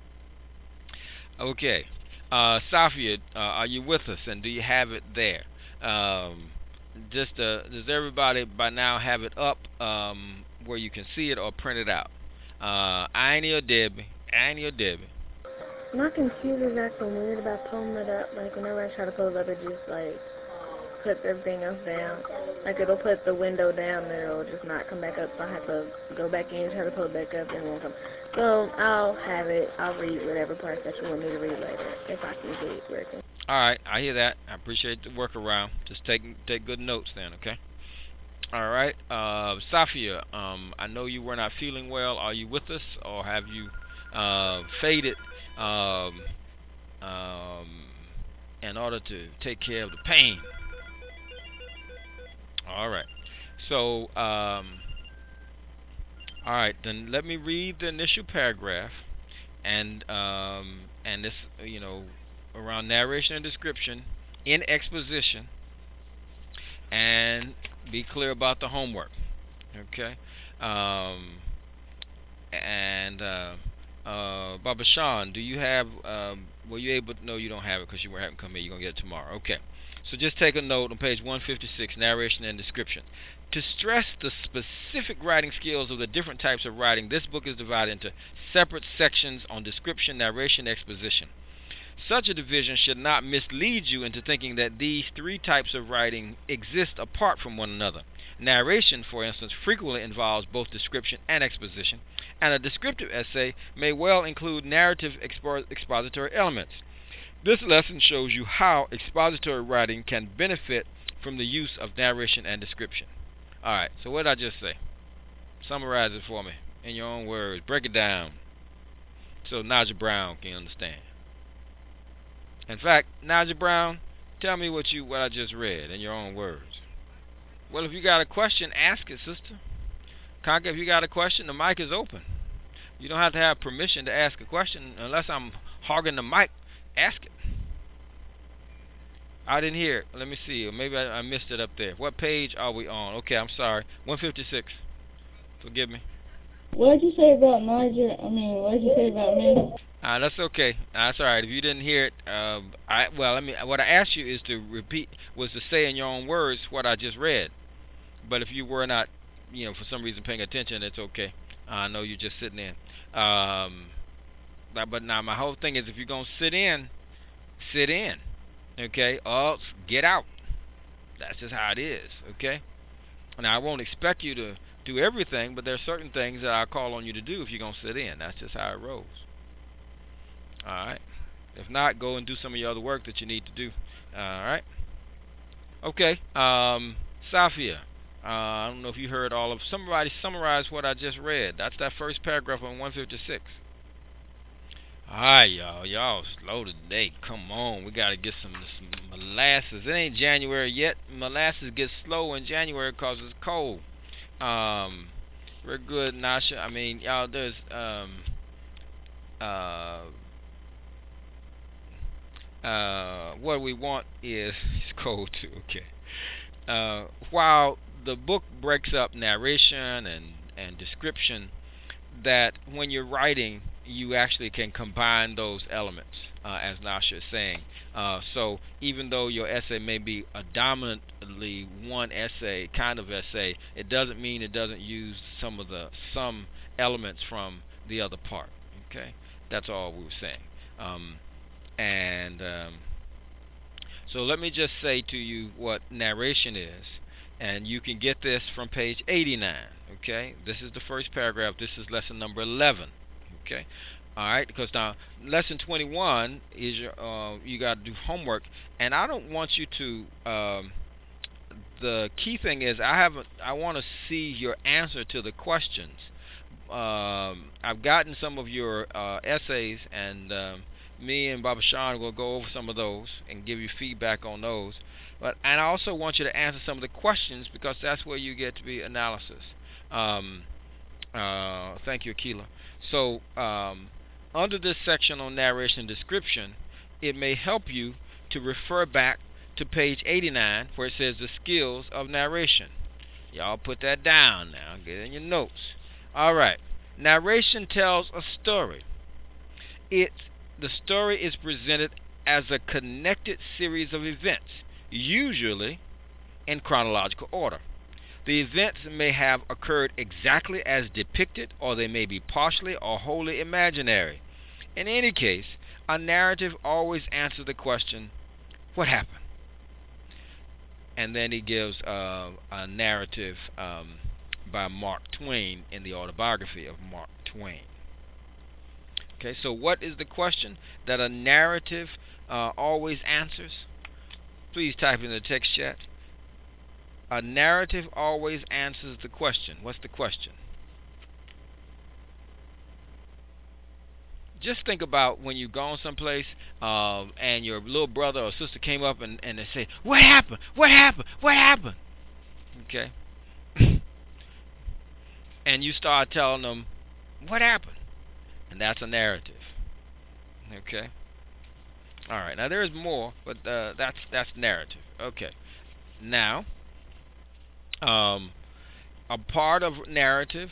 Okay. Safia, are you with us? And do you have it there? Does everybody by now have it up where you can see it or print it out? Annie or Debbie? My computer's acting weird about pulling it up. Like, whenever I try to pull it up, it just, like, puts everything else down. Like, it'll put the window down, and it'll just not come back up. So I have to go back in, try to pull it back up, and it won't come. So I'll have it. I'll read whatever parts that you want me to read later, if I can get it working. All right, I hear that. I appreciate the workaround. Just take good notes then, okay? All right, Safia, I know you were not feeling well. Are you with us, or have you faded in order to take care of the pain? All right. So All right, then let me read the initial paragraph, and this, around narration and description in exposition, and be clear about the homework. Okay. Um, and Baba Sean, do you have? Were you able? No, you don't have it because you haven't come here. You're gonna get it tomorrow. Okay. So just take a note on page 156, narration and description. To stress the specific writing skills of the different types of writing, this book is divided into separate sections on description, narration, exposition. Such a division should not mislead you into thinking that these three types of writing exist apart from one another. Narration, for instance, frequently involves both description and exposition, and a descriptive essay may well include narrative expository elements. This lesson shows you how expository writing can benefit from the use of narration and description. Alright, so what did I just say? Summarize it for me in your own words. Break it down so Naja Brown can understand. In fact, Naja Brown, tell me what I just read in your own words. Well, if you got a question, ask it, sister. Conker, if you got a question, the mic is open. You don't have to have permission to ask a question unless I'm hogging the mic. Ask it. I didn't hear it. Let me see. Or maybe I missed it up there. What page are we on? Okay, I'm sorry. 156. Forgive me. What did you say about Niger? What did you say about me? That's okay. That's all right. If you didn't hear it, what I asked you is to say in your own words what I just read. But if you were not, for some reason paying attention, it's okay. I know you're just sitting in. But now my whole thing is, if you're gonna sit in, sit in. Okay, or get out. That's just how it is. Okay. Now I won't expect you to do everything, but there are certain things that I call on you to do if you're gonna sit in. That's just how it rolls. All right. If not, go and do some of your other work that you need to do. All right. Okay. Safia, I don't know if you heard all of. Somebody summarize what I just read. That's that first paragraph on 156. All right, y'all. Y'all slow today. Come on. We got to get some molasses. It ain't January yet. Molasses gets slow in January because it's cold. We're good, Nasha. Y'all, there's what we want is it's cold too. Okay. While the book breaks up narration and description, that when you're writing, you actually can combine those elements, as Nasha is saying. So even though your essay may be a dominantly one essay kind of essay, it doesn't mean it doesn't use some elements from the other part. Okay, that's all we were saying. So let me just say to you what narration is, and you can get this from page 89. Okay, this is the first paragraph. This is lesson number 11. Okay, all right. Because now lesson 21 is you got to do homework, and I don't want you to. The key thing is I want to see your answer to the questions. I've gotten some of your essays, and me and Baba Sean will go over some of those and give you feedback on those. And I also want you to answer some of the questions, because that's where you get to be analysis. Thank you, Akila. So, under this section on narration and description, it may help you to refer back to page 89, where it says the skills of narration. Y'all put that down now. Get it in your notes. All right. Narration tells a story. The story is presented as a connected series of events, usually in chronological order. The events may have occurred exactly as depicted, or they may be partially or wholly imaginary. In any case, a narrative always answers the question, what happened? And then he gives a narrative by Mark Twain in the autobiography of Mark Twain. Okay, so what is the question that a narrative always answers? Please type in the text chat. A narrative always answers the question. What's the question? Just think about when you've gone someplace and your little brother or sister came up and they say, what happened? What happened? What happened? Okay. and you start telling them what happened, and that's a narrative. Okay. All right. Now there's more, but that's narrative. Okay. Now, um, a part of narrative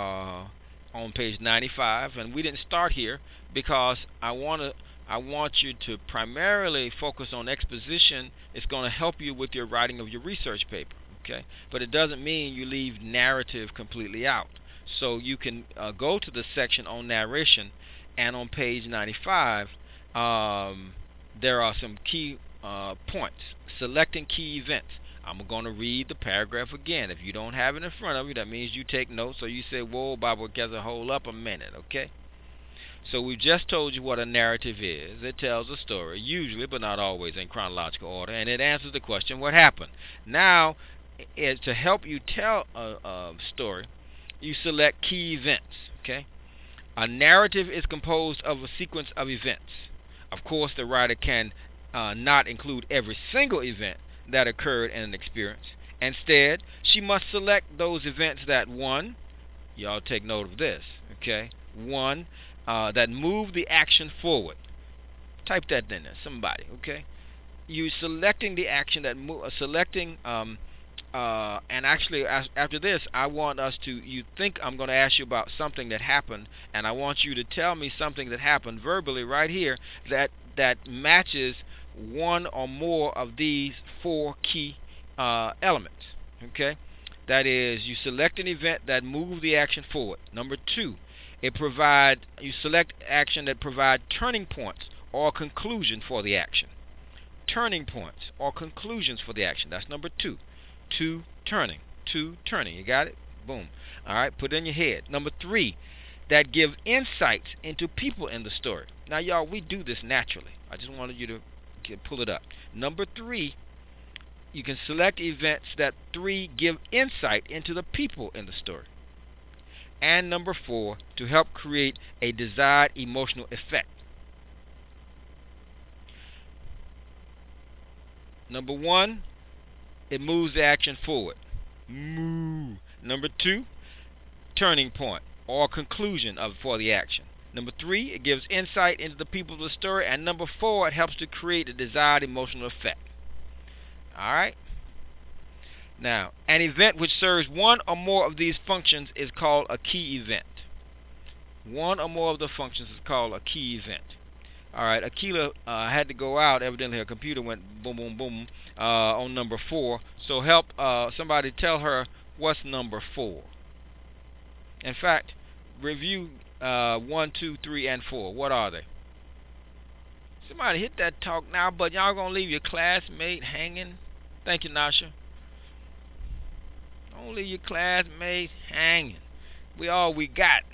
on page 95, and we didn't start here because I want you to primarily focus on exposition. It's going to help you with your writing of your research paper. Okay, but it doesn't mean you leave narrative completely out. So you can go to the section on narration, and on page 95, there are some key points. Selecting key events. I'm going to read the paragraph again. If you don't have it in front of you, that means you take notes, or you say, whoa, Bible Gazer, hold up a minute, okay? So we just told you what a narrative is. It tells a story, usually, but not always, in chronological order, and it answers the question, what happened? Now, to help you tell a story, you select key events, okay? A narrative is composed of a sequence of events. Of course, the writer can not include every single event that occurred in an experience. Instead, she must select those events that, one, y'all take note of this, okay? One, that move the action forward. Type that in there, somebody, okay? You selecting the action that selecting and actually after this, I want us to, you think I'm going to ask you about something that happened, and I want you to tell me something that happened verbally right here that matches one or more of these four key elements. Okay, that is, you select an event that moves the action forward. Number two, you select action that provide turning points or conclusion for the action. Turning points or conclusions for the action. That's number two. Turning. You got it? Boom. All right, put it in your head. Number three, that give insights into people in the story. Now, y'all, we do this naturally. I just wanted you to pull it up. Number three, you can select events that give insight into the people in the story. And number four, to help create a desired emotional effect. Number one, it moves the action forward. Move. Number two, turning point or conclusion for the action. Number three, it gives insight into the people of the story. And number four, it helps to create a desired emotional effect. All right? Now, an event which serves one or more of these functions is called a key event. One or more of the functions is called a key event. All right, Akila had to go out. Evidently, her computer went boom, boom, boom on number four. So help somebody tell her what's number four. In fact, review 1, 2, 3, and 4. What are they? Somebody hit that talk now, but y'all gonna leave your classmate hanging. Thank you, Nasha. Don't leave your classmate hanging. We all we got.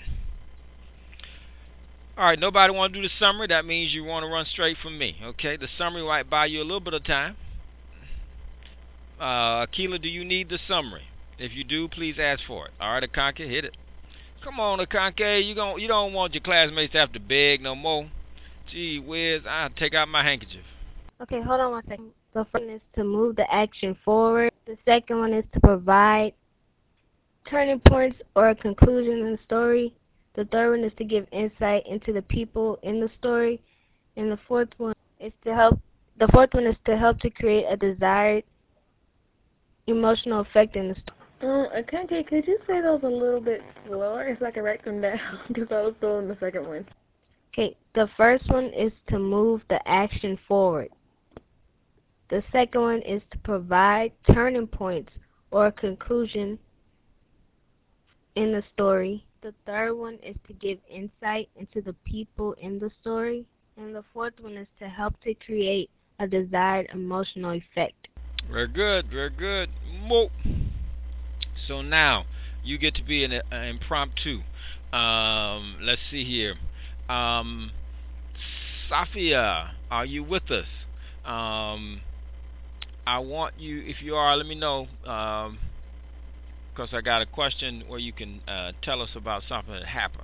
All right, nobody want to do the summary. That means you want to run straight from me. Okay, the summary might buy you a little bit of time. Akila, do you need the summary? If you do, please ask for it. All right, Akanka, hit it. Come on, Akanka, you don't want your classmates to have to beg no more. Gee whiz, I'll take out my handkerchief. Okay, hold on one second. The first one is to move the action forward. The second one is to provide turning points or a conclusion in the story. The third one is to give insight into the people in the story. And the fourth one is to help. The fourth one is to help to create a desired emotional effect in the story. Okay, could you say those a little bit slower so I can write them down? Because I was still in the second one. Okay, the first one is to move the action forward. The second one is to provide turning points or a conclusion in the story. The third one is to give insight into the people in the story. And the fourth one is to help to create a desired emotional effect. Very good, very good. So now you get to be an impromptu. Let's see here. Safia, are you with us? I want you, if you are, let me know, because I got a question where you can tell us about something that happened.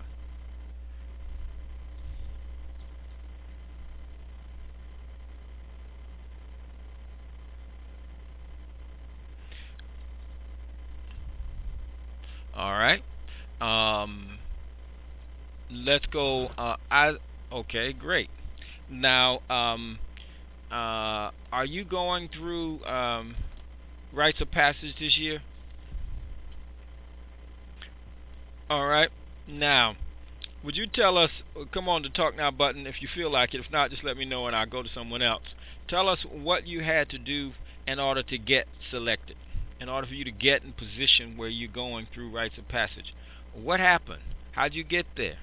All right. Let's go. Okay, great. Now, are you going through rites of passage this year? All right. Now, would you tell us? Come on the talk now button if you feel like it. If not, just let me know and I'll go to someone else. Tell us what you had to do in order to get selected, in order for you to get in position where you're going through rites of passage. What happened? How'd you get there?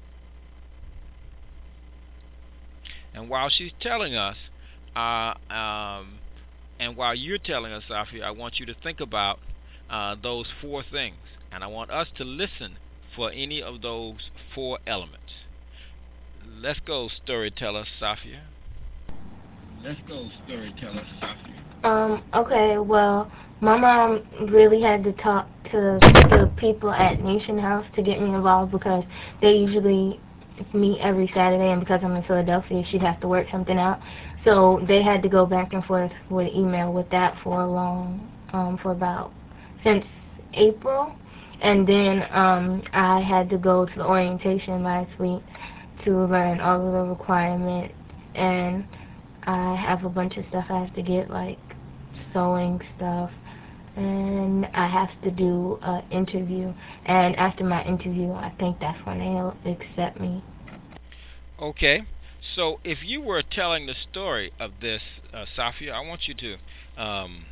And while she's telling us, uh, um, and while you're telling us, Safia, I want you to think about those four things, and I want us to listen for any of those four elements. Let's go, storyteller Safia. Let's go, storyteller Safia. Okay, well, my mom really had to talk to the people at Nation House to get me involved because they usually meet every Saturday, and because I'm in Philadelphia, she'd have to work something out. So they had to go back and forth with email with that for a for about, since April. And then I had to go to the orientation last week to learn all of the requirements, and I have a bunch of stuff I have to get, like sewing stuff, and I have to do an interview. And after my interview, I think that's when they'll accept me. Okay. So if you were telling the story of this, Safia, um,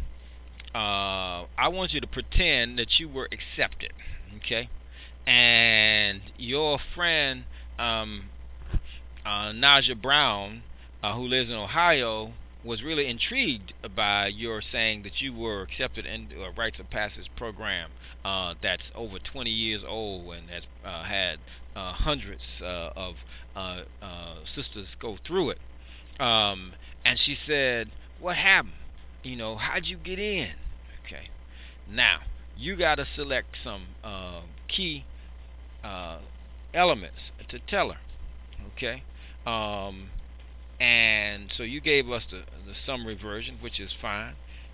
I want you to pretend that you were accepted. Okay. And your friend, um, Naja Brown, who lives in Ohio, was really intrigued by your saying that you were accepted into a Rites of Passage program that's over 20 years old and has had hundreds of sisters go through it. And she said, "What happened? How'd you get in?" Okay. Now you got to select some key uh, elements to tell her. Okay. Um, and so you gave us the summary version, which is fine.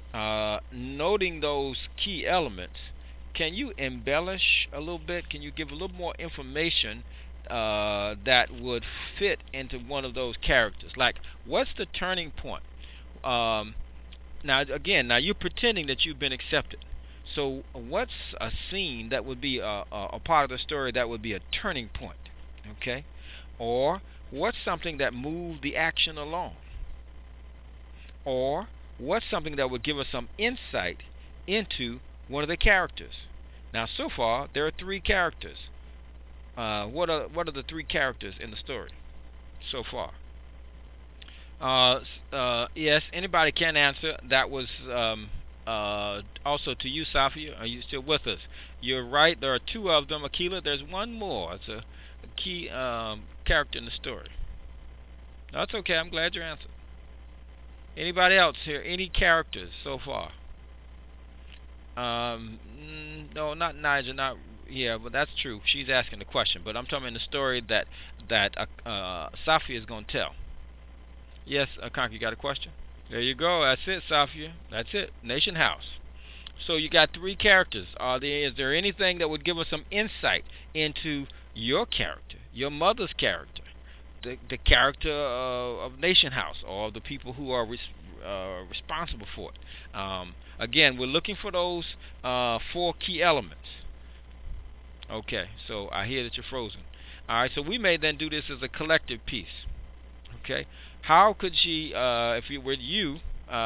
Noting those key elements, can you embellish a little bit? Can you give a little more information that would fit into one of those characters? Like, what's the turning point? Um, now you're pretending that you've been accepted. So, what's a scene that would be a part of the story that would be a turning point? Okay, or what's something that moved the action along? Or what's something that would give us some insight into one of the characters? Now, so far there are three characters. What are the three characters in the story so far? Yes, anybody can answer. That was also to you, Safia. Are you still with us? You're right. There are two of them. Akila, there's one more. It's a key character in the story. That's okay. I'm glad you answered. Anybody else here? Any characters so far? No, not Nigel. Not yeah, but that's true. She's asking the question, but I'm talking in the story that Safia is going to tell. Yes, Conk, you got a question? There you go. That's it, Safia. That's it. Nation House. So you got three characters. Is there anything that would give us some insight into your character, your mother's character, the character of Nation House, or the people who are responsible for it? Again, we're looking for those four key elements. Okay, so I hear that you're frozen. All right, so we may then do this as a collective piece. Okay, how could she, if it were you,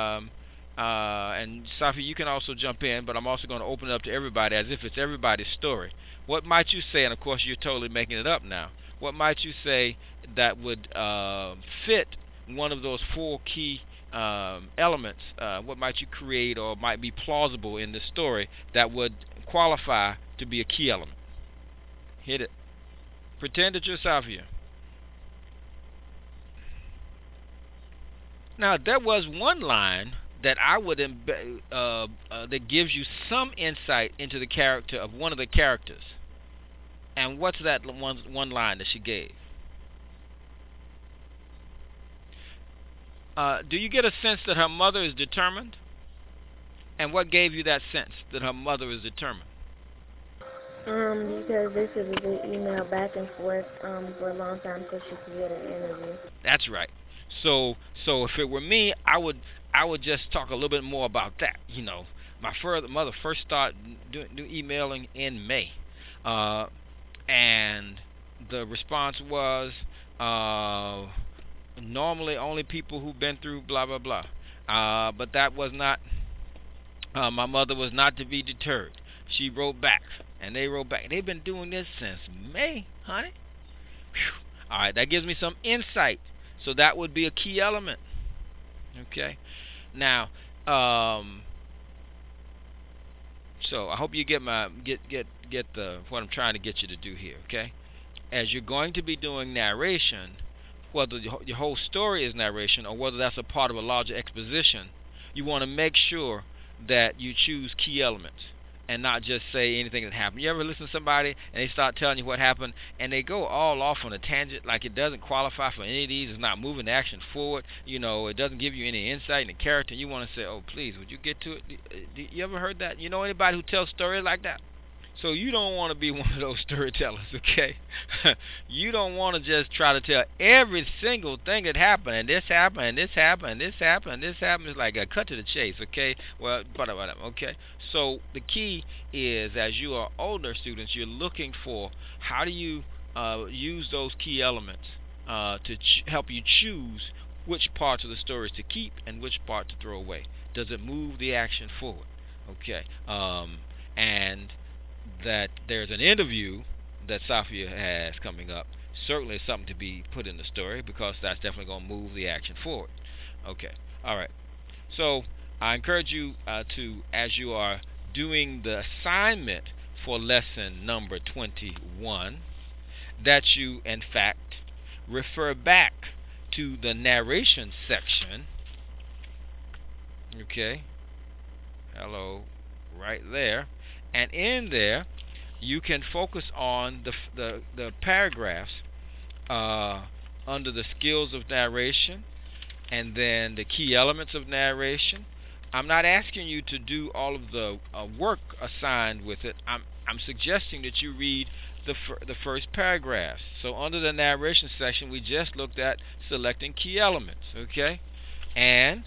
and Safi, you can also jump in, but I'm also going to open it up to everybody as if it's everybody's story. What might you say, and of course you're totally making it up now, what might you say that would fit one of those four key elements? What might you create or might be plausible in this story that would qualify to be a key element? Hit it. Pretend that you're Safia. Now, there was one line that I would that gives you some insight into the character of one of the characters. And what's that one line that she gave? Do you get a sense that her mother is determined? And what gave you that sense that her mother is determined? Because they should have been emailed back and forth for a long time so she could get an interview. That's right. So if it were me, I would just talk a little bit more about that. My mother first started do emailing in May, uh, and the response was normally only people who've been through blah blah blah. But that was not. My mother was not to be deterred. She wrote back, and they wrote back. They've been doing this since May, honey. Whew. All right, that gives me some insight. So that would be a key element. Okay. Now, so I hope you get the what I'm trying to get you to do here. Okay. As you're going to be doing narration, whether your whole story is narration or whether that's a part of a larger exposition, you want to make sure that you choose key elements and not just say anything that happened. You ever listen to somebody and they start telling you what happened and they go all off on a tangent like it doesn't qualify for any of these, it's not moving the action forward, it doesn't give you any insight in the character, and you want to say, oh, please, would you get to it? You ever heard that? You know anybody who tells stories like that? So you don't want to be one of those storytellers, okay? You don't want to just try to tell every single thing that happened, and this happened, and this happened, and this happened, and this happened. It's like a cut to the chase, okay? Well, okay? So the key is, as you are older students, you're looking for how do you use those key elements to help you choose which parts of the stories to keep and which part to throw away. Does it move the action forward? Okay. And that there's an interview that Safia has coming up certainly is something to be put in the story because that's definitely going to move the action forward. Okay. All right. So I encourage you to, as you are doing the assignment for lesson number 21, that you, in fact, refer back to the narration section. Okay. Hello. Right there. And in there, you can focus on the paragraphs under the skills of narration and then the key elements of narration. I'm not asking you to do all of the work assigned with it. I'm suggesting that you read the first paragraphs. So under the narration section, we just looked at selecting key elements, okay? And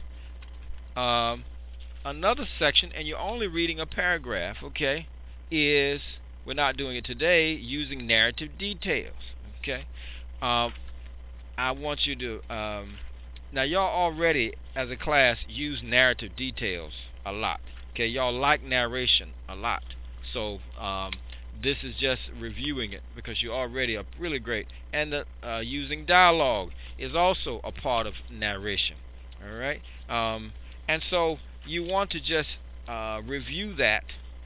another section, and you're only reading a paragraph, okay, is, we're not doing it today, using narrative details, okay? I want you to, now y'all already, as a class, use narrative details a lot, okay? Y'all like narration a lot. So this is just reviewing it because you already are really great. And using dialogue is also a part of narration, all right? And so you want to just review that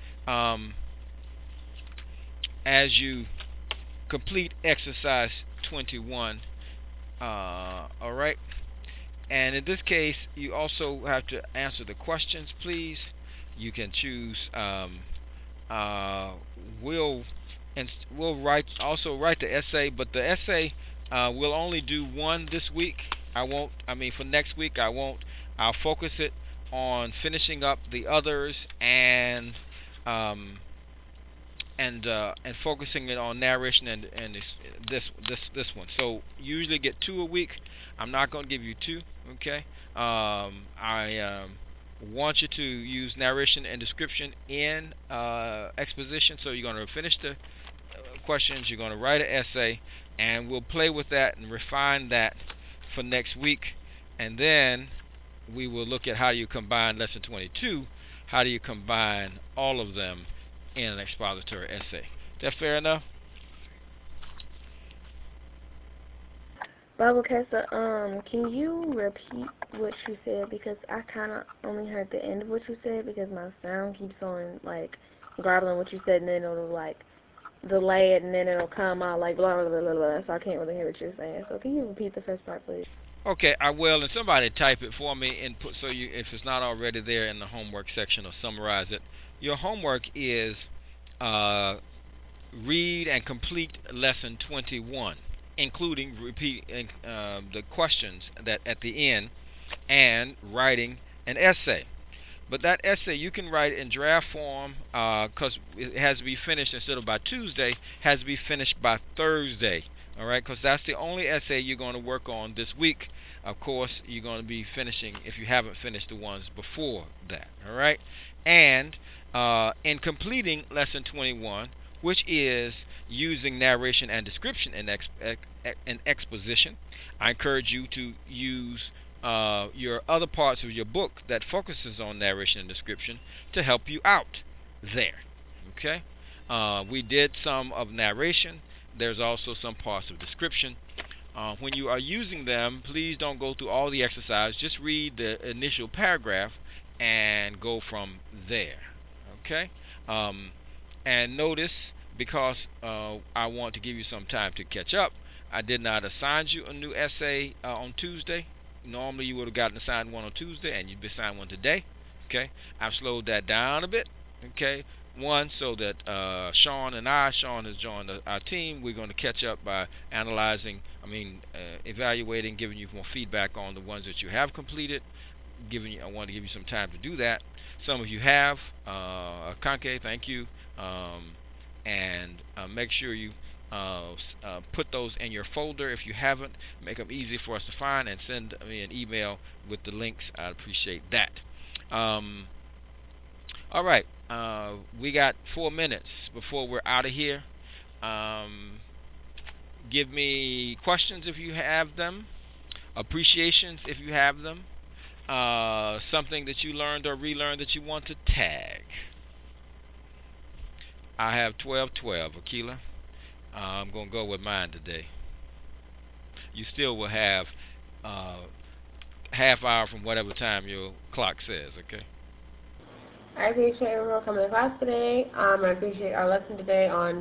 as you complete exercise 21. All right. And in this case, you also have to answer the questions, please. You can choose. We'll write the essay, but the essay we'll only do one this week. For next week, I won't. I'll focus it on finishing up the others and focusing it on narration and this one. So usually get 2 a week. I'm not going to give you 2. Okay. I want you to use narration and description in exposition. So you're going to finish the questions. You're going to write an essay, and we'll play with that and refine that for next week, and then we will look at how you combine lesson 22. How do you combine all of them in an expository essay? Is that fair enough? Bible Kessa, can you repeat what you said, because I kind of only heard the end of what you said because my sound keeps on like garbling what you said, and then it'll like delay it, and then it'll come out like blah blah blah blah blah. So I can't really hear what you're saying. So can you repeat the first part, please? Okay, I will, and somebody type it for me and put, so you, if it's not already there in the homework section, or summarize it. Your homework is read and complete lesson 21, including repeating the questions that at the end, and writing an essay. But that essay you can write in draft form because it has to be finished instead of by Tuesday. Has to be finished by Thursday. All right, because that's the only essay you're going to work on this week. Of course, you're going to be finishing if you haven't finished the ones before that. All right, and in completing lesson 21, which is using narration and description in exposition, I encourage you to use your other parts of your book that focuses on narration and description to help you out there. Okay, we did some of narration. There's also some parts of description. When you are using them, please don't go through all the exercise. Just read the initial paragraph and go from there. Okay, and notice because I want to give you some time to catch up. I did not assign you a new essay on Tuesday. Normally, you would have gotten assigned one on Tuesday, and you'd be assigned one today. Okay, I've slowed that down a bit. Okay, one so that Sean has joined our team. We're going to catch up by evaluating, giving you more feedback on the ones that you have completed. I want to give you some time to do that. Some of you have. Kanke, thank you. And make sure you put those in your folder if you haven't. Make them easy for us to find and send me an email with the links. I'd appreciate that. All right. We got 4 minutes before we're out of here. Give me questions if you have them. Appreciations if you have them. Something that you learned or relearned that you want to tag. I have 12:12, Akila. I'm going to go with mine today. You still will have half hour from whatever time your clock says, okay? I appreciate everyone coming to class today. I appreciate our lesson today on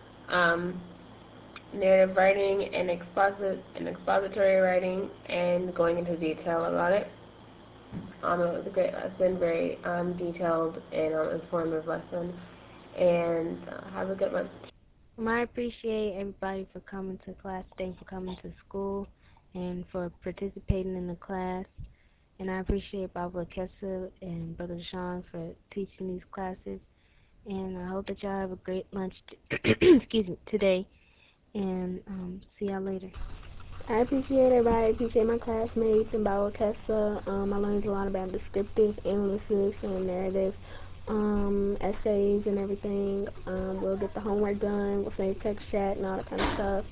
narrative writing and expository writing and going into detail about it. It was a great lesson, very detailed and informative lesson. And have a good one. I appreciate everybody for coming to class today, for coming to school, and for participating in the class. And I appreciate Baba Kessa and Brother Sean for teaching these classes. And I hope that y'all have a great lunch excuse me, today. And see y'all later. I appreciate everybody. I appreciate my classmates and Baba Kessa. I learned a lot about descriptive analysis and narrative essays and everything. We'll get the homework done. We'll save text chat and all that kind of stuff.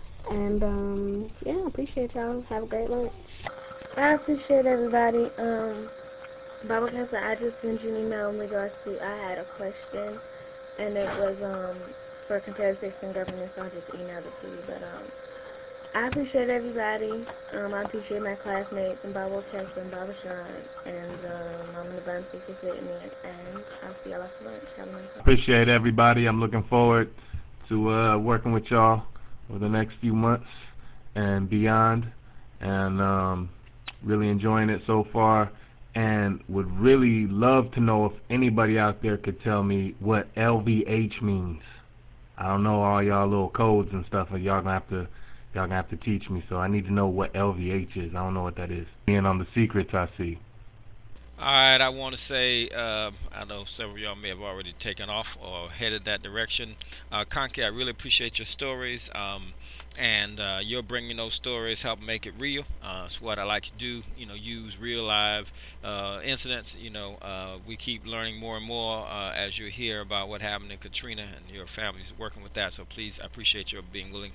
And yeah, I appreciate y'all. Have a great lunch. I appreciate everybody. Baba Kessa, I just sent you an email in regards to, I had a question, and it was for comparative and government, so I just emailed it to you. But I appreciate everybody. I appreciate my classmates and Baba Kessa and Baba Sean, and I'm in the Burn Speaker sitting in, and I'll see y'all after lunch. Have a nice day. Appreciate everybody. I'm looking forward to working with y'all for the next few months and beyond, and really enjoying it so far, and would really love to know if anybody out there could tell me what LVH means. I don't know all y'all little codes and stuff, and y'all gonna have to teach me. So I need to know what LVH is. I don't know what that is. Being on the secrets I see. All right, I want to say, I know several of y'all may have already taken off or headed that direction. Kanke, I really appreciate your stories, and you're bringing those stories, help make it real. It's what I like to do, use real live incidents. We keep learning more and more as you hear about what happened in Katrina, and your family's working with that. So please, I appreciate your being willing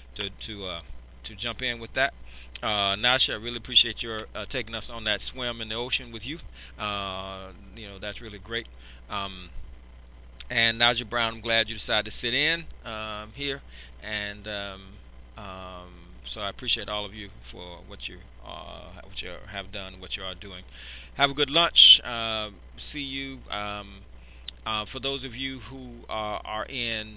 to jump in with that. Nasha, I really appreciate your taking us on that swim in the ocean with you. That's really great. And Naja Brown, I'm glad you decided to sit in here, and so I appreciate all of you for what you have done, what you are doing. Have a good lunch. See you. For those of you who are in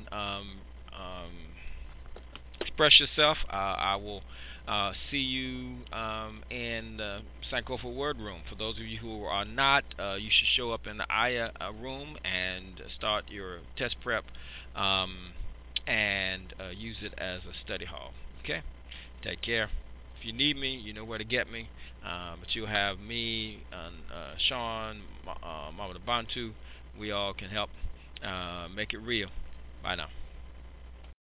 Express Yourself, I will see you in the Sankofa Word Room. For those of you who are not, you should show up in the Aya room and start your test prep and use it as a study hall. Okay? Take care. you need me, you know where to get me. But you'll have me, Sean, Mama the Bantu. We all can help make it real. Bye now.